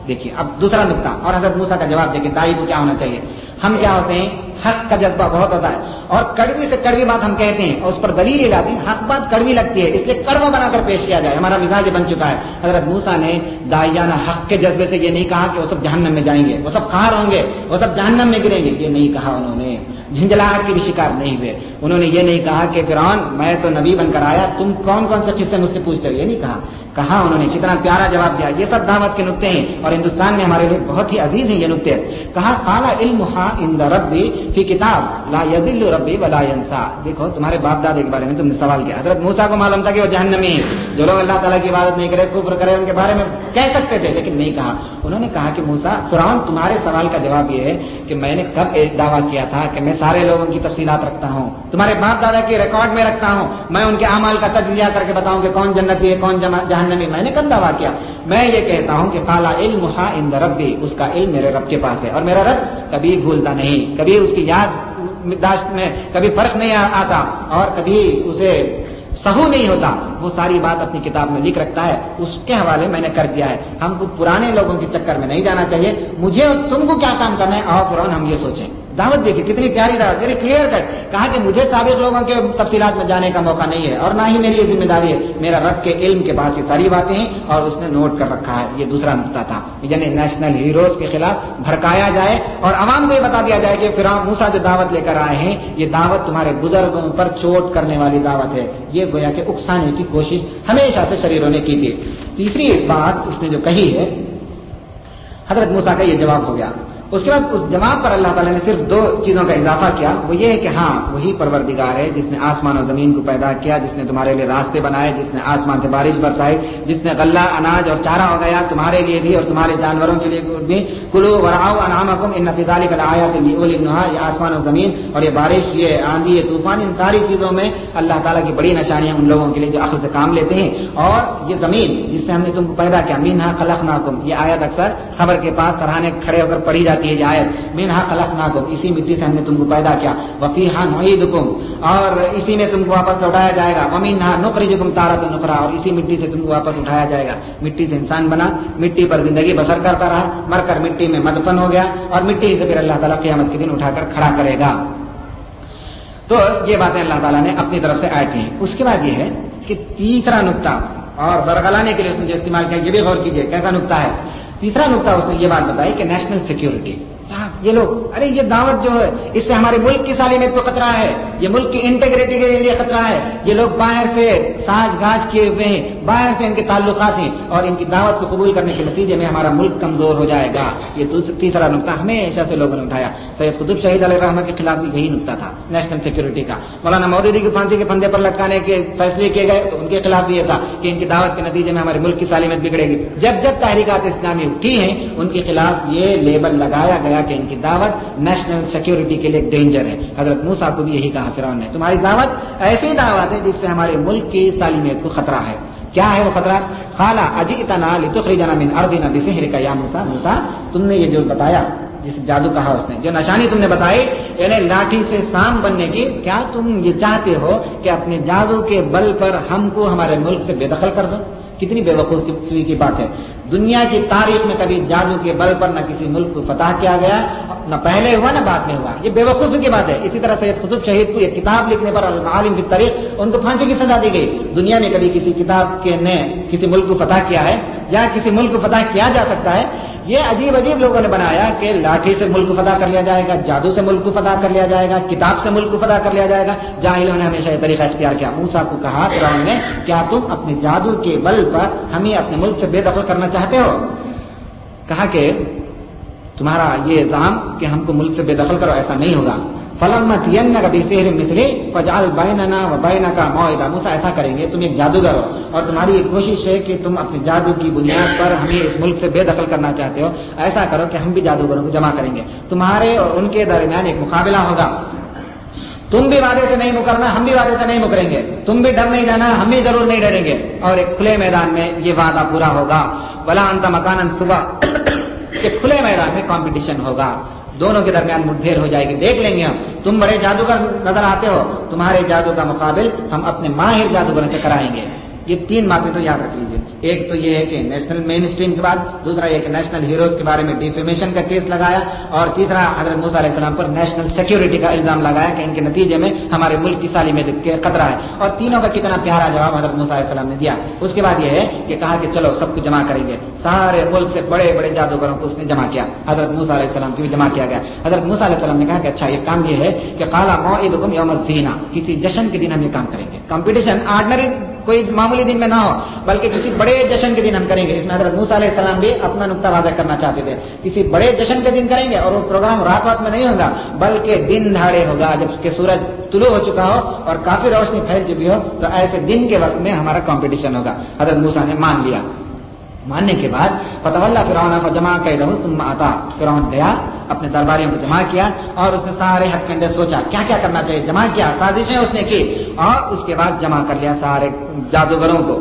دیکھیے اب دوسرا نقطہ، اور حضرت موسیٰ کا جواب دیکھیں داعی کو کیا ہونا چاہیے. ہم کیا ہوتے ہیں، حق کا جذبہ بہت ہوتا ہے اور کڑوی سے کڑوی بات ہم کہتے ہیں اور اس پر دلیل یہ لاتے ہیں. حق بات کڑوی لگتی ہے اس لیے کڑوا بنا کر پیش کیا جائے، ہمارا مزاج بن چکا ہے. حضرت موسیٰ نے داعیانہ حق کے جذبے سے یہ نہیں کہا کہ وہ سب جہنم میں جائیں گے، وہ سب خار ہوں گے، وہ سب جہنم میں گریں گے، یہ نہیں کہا. انہوں نے جھنجھلاہٹ کے بھی شکار نہیں ہوئے. انہوں نے یہ نہیں کہا کہ فرعون میں تو نبی بن کر آیا، تم کون کون سے قصے مجھ سے پوچھتے ہو، یہ نہیں کہا. کہا انہوں نے، کتنا پیارا جواب دیا. یہ سب دعوت کے نقطے ہیں اور ہندوستان میں ہمارے لیے بہت ہی عزیز ہیں یہ نقطے. کہا قال علمھا عند ربی فی کتاب لا یضل ربی ولا ینسا. دیکھو تمہارے باپ دادے کے بارے میں تم نے سوال کیا. حضرت موسیٰ کو معلوم تھا کہ وہ جہنمی ہیں، جو لوگ اللہ تعالیٰ کی عبادت نہیں کرے، کفر کرے، ان کے بارے میں کہہ سکتے تھے لیکن نہیں کہا. انہوں نے کہا کہ موسیٰ فرعون تمہارے سوال کا جواب یہ ہے کہ میں نے کب دعویٰ کیا تھا کہ میں سارے لوگوں کی تفصیلات رکھتا ہوں، تمہارے باپ دادا کے ریکارڈ میں رکھتا ہوں، میں ان کے اعمال کا تجزیہ کر کے بتاؤں کہ کون جنتی ہے کون جہنمی. میں نے کب دعویٰ کیا؟ میں یہ کہتا ہوں کہ قال علمھا عند ربی، اس کا علم میرے رب کے پاس ہے اور میرا رب کبھی بھولتا نہیں، کبھی اس کی یاد داشت میں کبھی فرق نہیں آتا اور کبھی اسے سہو نہیں ہوتا. وہ ساری بات اپنی کتاب میں لکھ رکھتا ہے، اس کے حوالے میں نے کر دیا ہے. ہم کو پرانے لوگوں کے چکر میں نہیں جانا چاہیے. مجھے اور تم کو کیا کام کرنا ہے، آؤ فرعون ہم یہ سوچیں. دعوت دیکھیے کتنی پیاری دعوت، ویری کلیئر کٹ. کہا کہ مجھے سابق لوگوں کے تفصیلات میں جانے کا موقع نہیں ہے اور نہ ہی میری یہ ذمہ داری ہے. میرا رب کے علم کے پاس یہ ساری باتیں ہیں اور اس نے نوٹ کر رکھا ہے. یہ دوسرا نقطہ تھا، یعنی نیشنل ہیروز کے خلاف بھڑکایا جائے اور عوام کو یہ بتا دیا جائے کہ فرعون موسیٰ جو دعوت لے کر آئے ہیں یہ دعوت تمہارے بزرگوں پر چوٹ کرنے والی دعوت ہے. یہ گویا کہ اکسانے کی کوشش ہمیشہ سے شریروں نے کی تھی. تیسری بات اس نے جو کہی ہے، حضرت موسیٰ کا یہ جواب ہو گیا. اس کے بعد اس جواب پر اللہ تعالیٰ نے صرف دو چیزوں کا اضافہ کیا. وہ یہ ہے کہ ہاں وہی پروردگار ہے جس نے آسمان و زمین کو پیدا کیا، جس نے تمہارے لیے راستے بنائے، جس نے آسمان سے بارش برسائی، جس نے غلہ اناج اور چارہ ہو گیا تمہارے لیے بھی اور تمہارے جانوروں کے لیے بھی. کلوا ورعوا انعامکم ان فی ذلک لآیات لأولی النہی. یہ آسمان و زمین اور یہ بارش، یہ آندھی، یہ طوفان، ان ساری چیزوں میں اللہ تعالیٰ کی بڑی نشانیاں ان لوگوں کے لیے جو عقل سے کام لیتے ہیں. اور یہ زمین جس سے ہم نے تم کو پیدا کیا، منھا خلقناکم. یہ آیت اکثر خبر کے پاس سرہانے کھڑے ہو کر پڑھی جاتی ہے. یہ آیت منھا خلقناکم، اسی مٹی سے ہم نے تم کو پیدا کیا. وفیھا نعیدکم، اور اسی میں تم کو واپس لوٹایا جائے گا. ومنھا نخرجکم تارۃ اخری، اور اسی مٹی سے تم کو واپس اٹھایا جائے گا. مٹی سے انسان بنا، مٹی پر زندگی بسر کرتا رہا، مر کر مٹی میں مدفن ہو گیا اور مٹی سے پھر اللہ تعالیٰ قیامت کے دن اٹھا کر کھڑا کرے گا. تو یہ باتیں اللہ تعالیٰ نے اپنی طرف سے ایڈ کی ہیں. اس کے بعد یہ ہے کہ تیسرا نقطہ، اور برگلانے کے لیے اس نے جو استعمال کیا یہ بھی غور کیجئے کیسا نقطہ ہے. تیسرا نقطہ اس نے یہ بات بتائی کہ نیشنل سیکیورٹی. صاحب یہ لوگ، ارے یہ دعوت جو ہے اس سے ہمارے ملک کی سالمیت کو خطرہ ہے، یہ ملک کی انٹیگریٹی کے لیے خطرہ ہے. یہ لوگ باہر سے ساج گاج کیے ہوئے ہیں، باہر سے ان کے تعلقات ہیں اور ان کی دعوت کو قبول کرنے کے نتیجے میں ہمارا ملک کمزور ہو جائے گا. یہ تیسرا نقطہ ہمیشہ سے لوگوں نے اٹھایا. سید قطب شہید علیہ الرحمہ کے خلاف بھی یہی نقطہ تھا، نیشنل سیکیورٹی کا. مولانا مودودی کی پھانسی کے پھندے پر لٹکانے کے فیصلے کیے گئے تو ان کے خلاف بھی یہ تھا کہ ان کی دعوت کے نتیجے میں ہمارے ملک کی سالمیت بگڑے گی. جب جب تحریکات اسلامی اٹھی ہیں ان کے خلاف یہ لیبل لگایا گیا کہ ان کی دعوت نیشنل سیکیورٹی کے لیے ڈینجر ہے. حضرت موسیٰ کو بھی یہی کہا فرعون نے، تمہاری دعوت ایسی دعوت ہے جس سے ہمارے ملک کی سالمیت کو خطرہ ہے. کیا ہے وہ خطرہ؟ قال اجئتنا لتخرجنا من ارضنا بسحرک یا موسیٰ. موسیٰ تم نے یہ جو بتایا، جس جادو کہا اس نے، جو نشانی تم نے بتائی یعنی لاٹھی سے سام بننے کی، کیا تم یہ چاہتے ہو کہ اپنے جادو کے بل پر ہم کو ہمارے ملک سے بے دخل کر دو؟ کتنی بے وقوفی کی بات ہے. دنیا کی تاریخ میں کبھی جادو کے بل پر نہ کسی ملک کو فتح کیا گیا، نہ پہلے ہوا نہ بعد میں ہوا. یہ بے وقوفی کی بات ہے. اسی طرح سید قطب شہید کو یہ کتاب لکھنے پر المعالم فی التاریخ ان کو پھانسی کی سزا دی گئی. دنیا میں کبھی کسی کتاب کے نے کسی ملک کو فتح کیا ہے یا کسی ملک کو فتح کیا جا سکتا ہے؟ یہ عجیب عجیب لوگوں نے بنایا کہ لاٹھی سے ملک کو فتح کر لیا جائے گا، جادو سے ملک کو فتح کر لیا جائے گا، کتاب سے ملک کو فتح کر لیا جائے گا. جاہلوں نے ہمیشہ یہ طریقہ اختیار کیا. موسیٰ کو کہا فرعون نے، کیا تم اپنے جادو کے بل پر ہمیں اپنے ملک سے بے دخل کرنا چاہتے ہو؟ کہا کہ تمہارا یہ الزام کہ ہم کو ملک سے بے دخل کرو، ایسا نہیں ہوگا. فلما تینک بسحر مثلی فاجعل بیننا وبینک موعدا. موسیٰ ایسا کریں گے، تم ایک جادوگر ہو اور تمہاری ایک کوشش ہے کہ تم اپنے جادو کی بنیاد پر ہمیں اس ملک سے بے دخل کرنا چاہتے ہو. ایسا کرو کہ ہم بھی جادوگروں کو جمع کریں گے، تمہارے اور ان کے درمیان ایک مقابلہ ہوگا. تم بھی وعدے سے نہیں مکرنا، ہم بھی وعدے سے نہیں مکریں گے. تم بھی ڈر نہیں جانا، ہم بھی ضرور نہیں ڈریں گے. اور ایک کھلے میدان میں یہ وعدہ پورا ہوگا. ولا انت مکانا صبح، کہ کھلے میدان میں کمپٹیشن ہوگا، دونوں کے درمیان مٹبھیڑ ہو جائے گی. دیکھ لیں گے ہم، تم بڑے جادوگر نظر آتے ہو، تمہارے جادو کا مقابل ہم اپنے ماہر جادوگروں سے کرائیں گے. یہ تین باتیں تو یاد رکھ لیجیے. ایک تو یہ ہے کہ نیشنل مین اسٹریم کے بعد، دوسرا یہ کہ نیشنل ہیروز کے بارے میں ڈیفیمیشن کا کیس لگایا، اور تیسرا حضرت موسیٰ علیہ السلام پر نیشنل سیکیورٹی کا الزام لگایا کہ ان کے نتیجے میں ہمارے ملک کی سالمیت کے خطرہ ہے. اور تینوں کا کتنا پیارا جواب حضرت موسیٰ علیہ السلام نے دیا. اس کے بعد یہ ہے کہ کہا کہ چلو سب کو جمع کریں گے. سارے ملک سے بڑے بڑے جادوگروں کو اس نے جمع کیا. حضرت موسیٰ علیہ السلام کی بھی جمع کیا گیا. حضرت موسیٰ علیہ السلام نے کہا کہ اچھا ایک کام یہ ہے کہ قال موعدکم یوم الزینہ، کسی جشن کے دن ہم یہ کام کریں گے. کمپٹیشن آرڈنری کوئی معمولی دن میں نہ ہو بلکہ کسی بڑے جشن کے دن ہم کریں گے. اس میں حضرت موسیٰ علیہ السلام بھی اپنا نقطہ واضح کرنا چاہتے تھے. کسی بڑے جشن کے دن کریں گے، اور وہ پروگرام رات رات میں نہیں ہوگا بلکہ دن دھاڑے ہوگا، جب کہ سورج طلوع ہو چکا ہو اور کافی روشنی پھیل چکی ہو تو ایسے دن کے وقت میں ہمارا کمپٹیشن ہوگا. حضرت موسیٰ نے مان لیا. ماننے کے بعد فتولی فرعون فجمع کیدہ ثم اتى، فرعون گیا اپنے درباریوں کو جمع کیا اور اس نے سارے ہتھ کنڈے سوچا کیا کیا کرنا چاہیے، جمع کیا، سازشیں اس نے کی اور اس کے بعد جمع کر لیا سارے جادوگروں کو.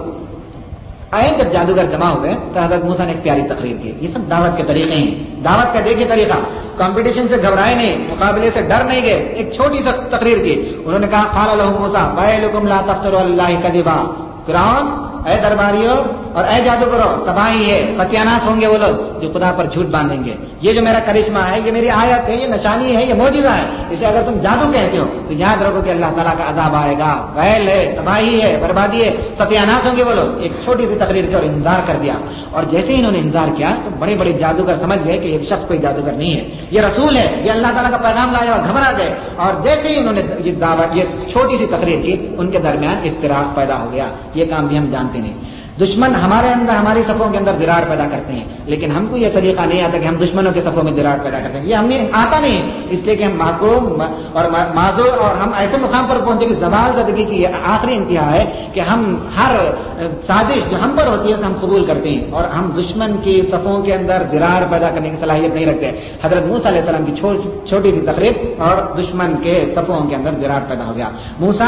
جب جادوگر جمع ہوئے تو حضرت موسیٰ نے ایک پیاری تقریر کی. یہ سب دعوت کے طریقے ہیں. دعوت کا دیکھیے طریقہ، کمپٹیشن سے گھبرائے نہیں، مقابلے سے ڈر نہیں گئے. ایک چھوٹی سی تقریر کی. انہوں نے کہا قال لهم موسیٰ ویلکم لا تفتروا علی اللہ کذبا. فرعون، اے درباریوں اور اے جادوگروں، تباہی ہے، ستیاناش ہوں گے وہ لوگ جو خدا پر جھوٹ باندھیں گے. یہ جو میرا کرشمہ ہے، یہ میری آیت ہے، یہ نشانی ہے، یہ معجزہ ہے، اسے اگر تم جادو کہتے ہو تو یاد رکھو کہ اللہ تعالیٰ کا عذاب آئے گا، ویل ہے، تباہی ہے، بربادی ہے، ستیاناش ہوں گے وہ لوگ. ایک چھوٹی سی تقریر کی اور انذار کر دیا. اور جیسے ہی انہوں نے انذار کیا تو بڑے بڑے جادوگر سمجھ گئے کہ یہ شخص کوئی جادوگر نہیں ہے، یہ رسول ہے، یہ اللہ تعالیٰ کا پیغام لایا ہوا. گھبرا گئے اور جیسے ہی انہوں نے یہ چھوٹی سی تقریر کی ان کے درمیان اختلاف پیدا ہو گیا. یہ کام بھی ہم جانتے نہیں. دشمن ہمارے اندر، ہماری صفوں کے اندر درار پیدا کرتے ہیں، لیکن ہم کو یہ طریقہ نہیں آتا کہ ہم دشمنوں کے صفوں میں درار پیدا کرتے ہیں. یہ ہمیں آتا نہیں، اس لیے کہ ہم محکوم اور معذور اور ہم ایسے مقام پر پہنچے کہ زوال زدگی کی آخری انتہا ہے کہ ہم ہر سازش جو ہم پر ہوتی ہے اسے ہم قبول کرتے ہیں اور ہم دشمن کی صفوں کے اندر درار پیدا کرنے کی صلاحیت نہیں رکھتے. حضرت موسیٰ علیہ السلام کی چھوٹی سی تقریر اور دشمن کے صفوں کے اندر درار پیدا ہو گیا.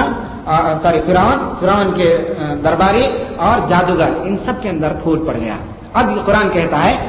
فرعون کے درباری اور جادوگر ان سب کے اندر پھوٹ پڑ گیا. اب یہ قرآن کہتا ہے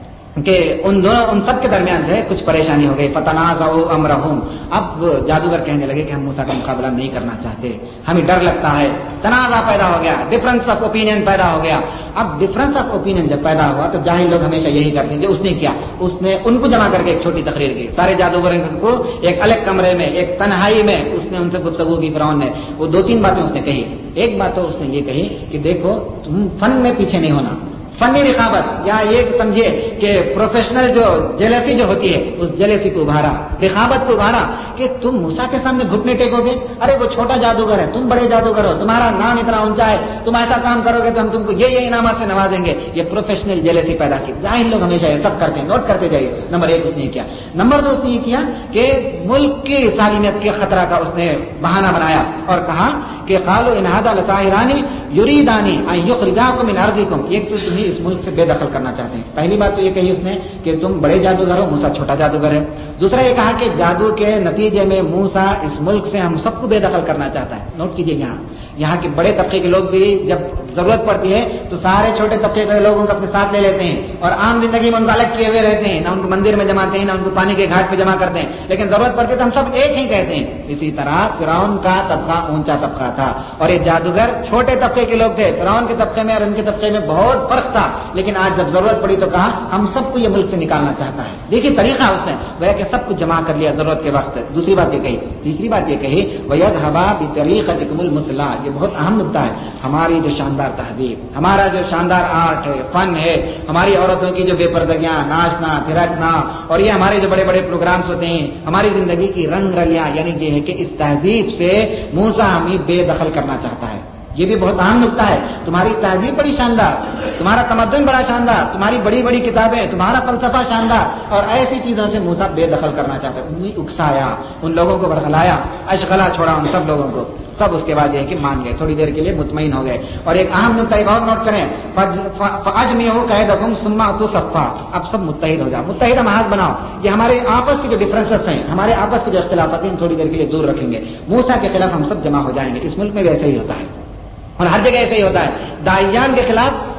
کہ ان سب کے درمیان جو ہے کچھ پریشانی ہو گئی. فتنازعوا امرهم، اب جادوگر کہنے لگے کہ ہم موسیٰ کا مقابلہ نہیں کرنا چاہتے، ہمیں ڈر لگتا ہے. تنازع پیدا ہو گیا، ڈفرنس آف اوپینین پیدا ہو گیا. اب ڈفرنس آف اوپینین جب پیدا ہوا تو جاہل لوگ ہمیشہ یہی کرتے ہیں جو اس نے کیا. اس نے ان کو جمع کر کے ایک چھوٹی تقریر کی. سارے جادوگروں کو ایک الگ کمرے میں، ایک تنہائی میں اس نے ان سے گفتگو کی. فرعون نے وہ 2-3 باتیں اس نے کہی. ایک بات تو اس نے یہ کہی کہ دیکھو تم فن میں پیچھے نہیں ہونا، فنی رقابت، یا یہ سمجھے کہ پروفیشنل جو جیلسی جو ہوتی ہے اس جیلسی کو ابھارا، رقابت کو ابھارا کہ تم موسیٰ کے سامنے گھٹنے ٹیکو گے، ارے وہ چھوٹا جادوگر ہے، تم بڑے جادوگر ہو، تمہارا نام اتنا اونچا ہے، تم ایسا کام کرو گے تو ہم تم کو یہ انعامات سے نوازیں گے. یہ پروفیشنل جیلسی پیدا کی. جاہل لوگ ہمیشہ یہ سب کرتے ہیں. نوٹ کرتے جائیے. نمبر 1 اس نے یہ کیا. نمبر 2 اس نے یہ کیا کہ ملک کی سالمیت کے خطرہ کا اس نے بہانہ بنایا اور کہا کہ قالوا ان هذا لساحران یریدان ان یخرجاکم من ارضکم. ایک تو تمہیں اس ملک سے بے دخل کرنا چاہتے ہیں. پہلی بات تو یہ کہی اس نے کہ تم بڑے جادوگر ہو، موسیٰ چھوٹا جادوگر ہے. دوسرا یہ کہا کہ جادو کے نتیجے میں موسیٰ اس ملک سے ہم سب کو بے دخل کرنا چاہتا ہے. نوٹ کیجئے یہاں کے بڑے طبقے کے لوگ بھی جب ضرورت پڑتی ہے تو سارے چھوٹے طبقے کے لوگوں کو اپنے ساتھ لے لیتے ہیں اور عام زندگی میں ان کو الگ کیے ہوئے رہتے ہیں. نہ ان کو مندر میں جماتے ہیں، نہ ان کو پانی کے گھاٹ پہ جمع کرتے ہیں، لیکن ضرورت پڑتی ہے تو ہم سب ایک ہی کہتے ہیں. اسی طرح فرعون کا طبقہ اونچا طبقہ تھا اور یہ جادوگر چھوٹے طبقے کے لوگ تھے. فرعون کے طبقے میں اور ان کے طبقے میں بہت فرق تھا، لیکن آج جب ضرورت پڑی تو کہا ہم سب کو یہ ملک سے نکالنا چاہتا ہے. دیکھیے طریقہ اس نے وہ کہ سب کو جمع کر لیا ضرورت کے وقت. دوسری بات یہ کہی. تیسری بات یہ کہی وَيَذْهَبَا بِطَرِيقَتِكُمُ الْمُثْلَىٰ. یہ بہت اہم نقطہ ہے. ہماری جو شاندار تہذیب، ہمارا جو شاندار آرٹ ہے، فن ہے، ہماری عورتوں کی جو بے پردگیاں، ناچنا تھرکنا اور یہ ہمارے جو بڑے بڑے پروگرامز ہوتے ہیں، ہماری زندگی کی رنگ رلیاں، یعنی یہ ہے کہ اس تہذیب سے موسیٰ ہمیں بے دخل کرنا چاہتا ہے. یہ بھی بہت اہم نقطہ ہے. تمہاری تہذیب بڑی شاندار، تمہارا تمدن بڑا شاندار، تمہاری بڑی بڑی کتابیں، تمہارا فلسفہ شاندار، اور ایسی چیزوں سے موسیٰ بے دخل کرنا چاہتا ہے. انہیں اکسایا، ان لوگوں کو برخلایا، اشغلا چھوڑا ان سب لوگوں کو. سب اس کے بعد یہ کہ مان گئے، تھوڑی دیر کے لیے مطمئن ہو گئے. اور ایک اہم نقطہ ایک اور نوٹ کریں، فَأَجْمِعُوا كَيْدَكُمْ ثُمَّ أَتُوا صَفًّا. اب سب متحد ہو جاؤ، متحدہ محاذ بناؤ. یہ ہمارے آپس کے جو ڈفرینسز ہیں، ہمارے آپس کے جو اختلافات ہیں، تھوڑی دیر کے لیے دور رکھیں گے. موسیٰ کے خلاف ہم سب جمع ہو جائیں گے. اس ملک میں بھی ایسا ہی ہوتا ہے اور ہر جگہ ایسے ہی ہوتا ہے. داعیان کے خلاف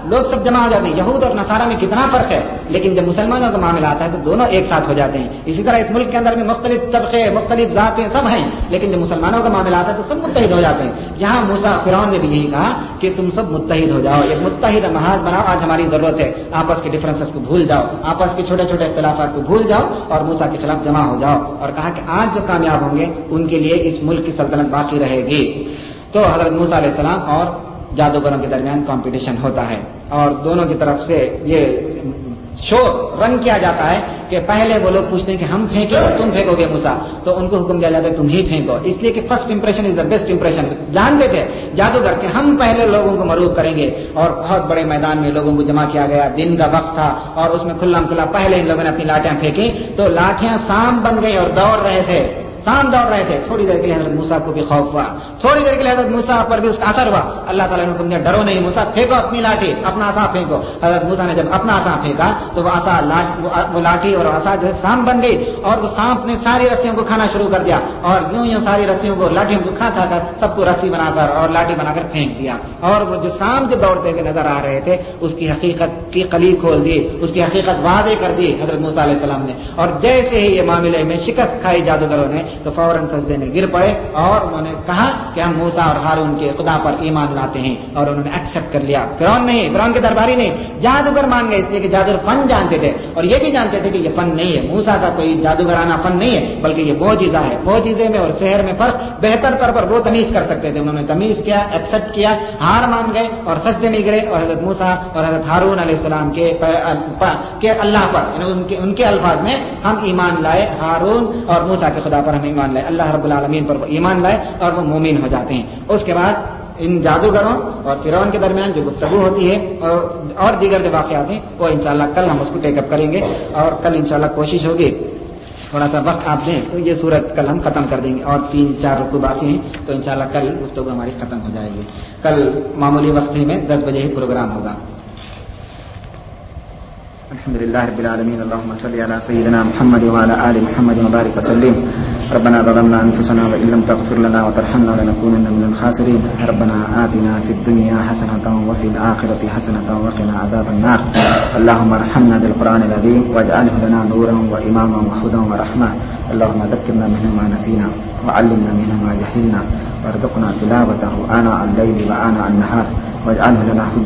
لوگ سب جمع ہو جاتے ہیں. یہود اور نصارہ میں کتنا فرق ہے, لیکن جب مسلمانوں کا معاملہ آتا ہے تو دونوں ایک ساتھ ہو جاتے ہیں. اسی طرح اس ملک کے اندر بھی مختلف طبقے, مختلف ذاتیں سب ہیں, لیکن جب مسلمانوں کا معاملہ آتا ہے تو سب متحد ہو جاتے ہیں. یہاں موسیٰ فرعون نے بھی یہی کہا کہ تم سب متحد ہو جاؤ, ایک متحد محاذ بناؤ, آج ہماری ضرورت ہے. آپس کے ڈفرینسز کو بھول جاؤ, آپس کے چھوٹے چھوٹے اختلافات کو بھول جاؤ اور موسیٰ کے خلاف جمع ہو جاؤ. اور کہا کہ آج جو کامیاب ہوں گے ان کے لیے اس ملک کی سلطنت باقی رہے گی. تو حضرت موسیٰ علیہ السلام اور جادوگروں کے درمیان کمپٹیشن ہوتا ہے اور دونوں کی طرف سے یہ شور رنگ کیا جاتا ہے کہ پہلے وہ لوگ پوچھتے ہیں کہ ہم پھینکیں اور تم پھینکو گے موسیٰ, تو ان کو حکم دیا جاتا ہے تم ہی پھینکو, اس لیے کہ first impression is the best impression. جانتے تھے جادوگر کہ ہم پہلے لوگوں کو مروب کریں گے, اور بہت بڑے میدان میں لوگوں کو جمع کیا گیا, دن کا وقت تھا اور اس میں کھلا کھلا پہلے ان لوگوں نے اپنی لاٹیاں پھینکی تو لاٹیاں سام بن گئی اور دوڑ رہے تھے, سام دوڑ رہے تھے. تھوڑی دیر کے لیے حضرت موسیٰ کو بھی خوف ہوا, تھوڑی دیر کے لیے حضرت موسیٰ پر بھی اس کا اثر ہوا. اللہ تعالیٰ نے حکم دیا ڈرو نہیں موسیٰ, پھینکو اپنی لاٹھی, اپنا عصا پھینکو. حضرت موسیٰ نے جب اپنا عصا پھینکا تو وہ لاٹھی اور عصا جو ہے سام بن گئی, اور وہ سانپ نے ساری رسیوں کو کھانا شروع کر دیا, اور یوں ساری رسیوں کو, لاٹھیوں کو کھا کر سب کو رسی بنا کر اور لاٹھی بنا کر پھینک دیا. اور وہ جو سانپ جو دوڑتے ہوئے نظر آ رہے تھے اس کی حقیقت کی قلی کھول دی, اس کی حقیقت واضح کر دی حضرت موسیٰ علیہ السلام نے. اور جیسے ہی یہ معاملے میں شکست کھائی جادوگروں نے تو فوراً میں گر پڑے اور انہوں نے کہا کہ ہم موسیٰ اور ہارون کے خدا پر ایمان لاتے ہیں, اور انہوں نے ایکسپٹ کر لیا. فرعون کے درباری نہیں, جادوگر مان گئے, اس لیے کہ جادوگر فن جانتے تھے اور یہ بھی جانتے تھے کہ یہ فن نہیں ہے, موسیٰ کا کوئی جادوگرانہ فن نہیں ہے بلکہ یہ معجزہ ہے. معجزے میں اور سحر میں فرق بہتر طور پر وہ تمیز کر سکتے تھے. انہوں نے تمیز کیا, ایکسپٹ کیا, ہار مان گئے اور سجدے میں گرے, اور حضرت موسیٰ اور حضرت ہارون علیہ السلام کے اللہ پر, یعنی ان کے الفاظ میں ہم ایمان لائے, ہارون اور موسیٰ کے خدا پر ہم ایمان لائے, اللہ رب العالمین پر ایمان لائے اور وہ مومن ہو جاتے ہیں. اس کے بعد ان جادوگروں اور فرعون کے درمیان جو گفتگو ہوتی ہے اور دیگر جو واقعات ہیں وہ انشاءاللہ کل ہم اس کو ٹیک اپ کریں گے, اور کل انشاءاللہ کوشش ہوگی تھوڑا سا وقت آپ دیں تو یہ صورت کل ہم ختم کر دیں گے, اور 3-4 رکوع باقی ہیں تو انشاءاللہ کل گفتگو ہماری ختم ہو جائے گی. کل معمولی وقت ہی میں 10 بجے ہی پروگرام ہوگا. الحمدللہ رب العالمین, اللهم صل علی سیدنا محمد وعلی آل محمد وبارک وسلم. ربنا ظلمنا انفسنا وان لم تغفر لنا وترحمنا لنكونن من الخاسرين. ربنا آتنا في الدنيا حسنة وفي الآخرة حسنة وقنا عذاب النار. اللهم ارحمنا بالقرآن العظيم واجعله لنا نورا وإماما وهدى ورحمة. اللهم ذكرنا منه ما نسينا وعلمنا منه ما جهلنا وارزقنا تلاوته آناء الليل وآناء النهار واجعله لنا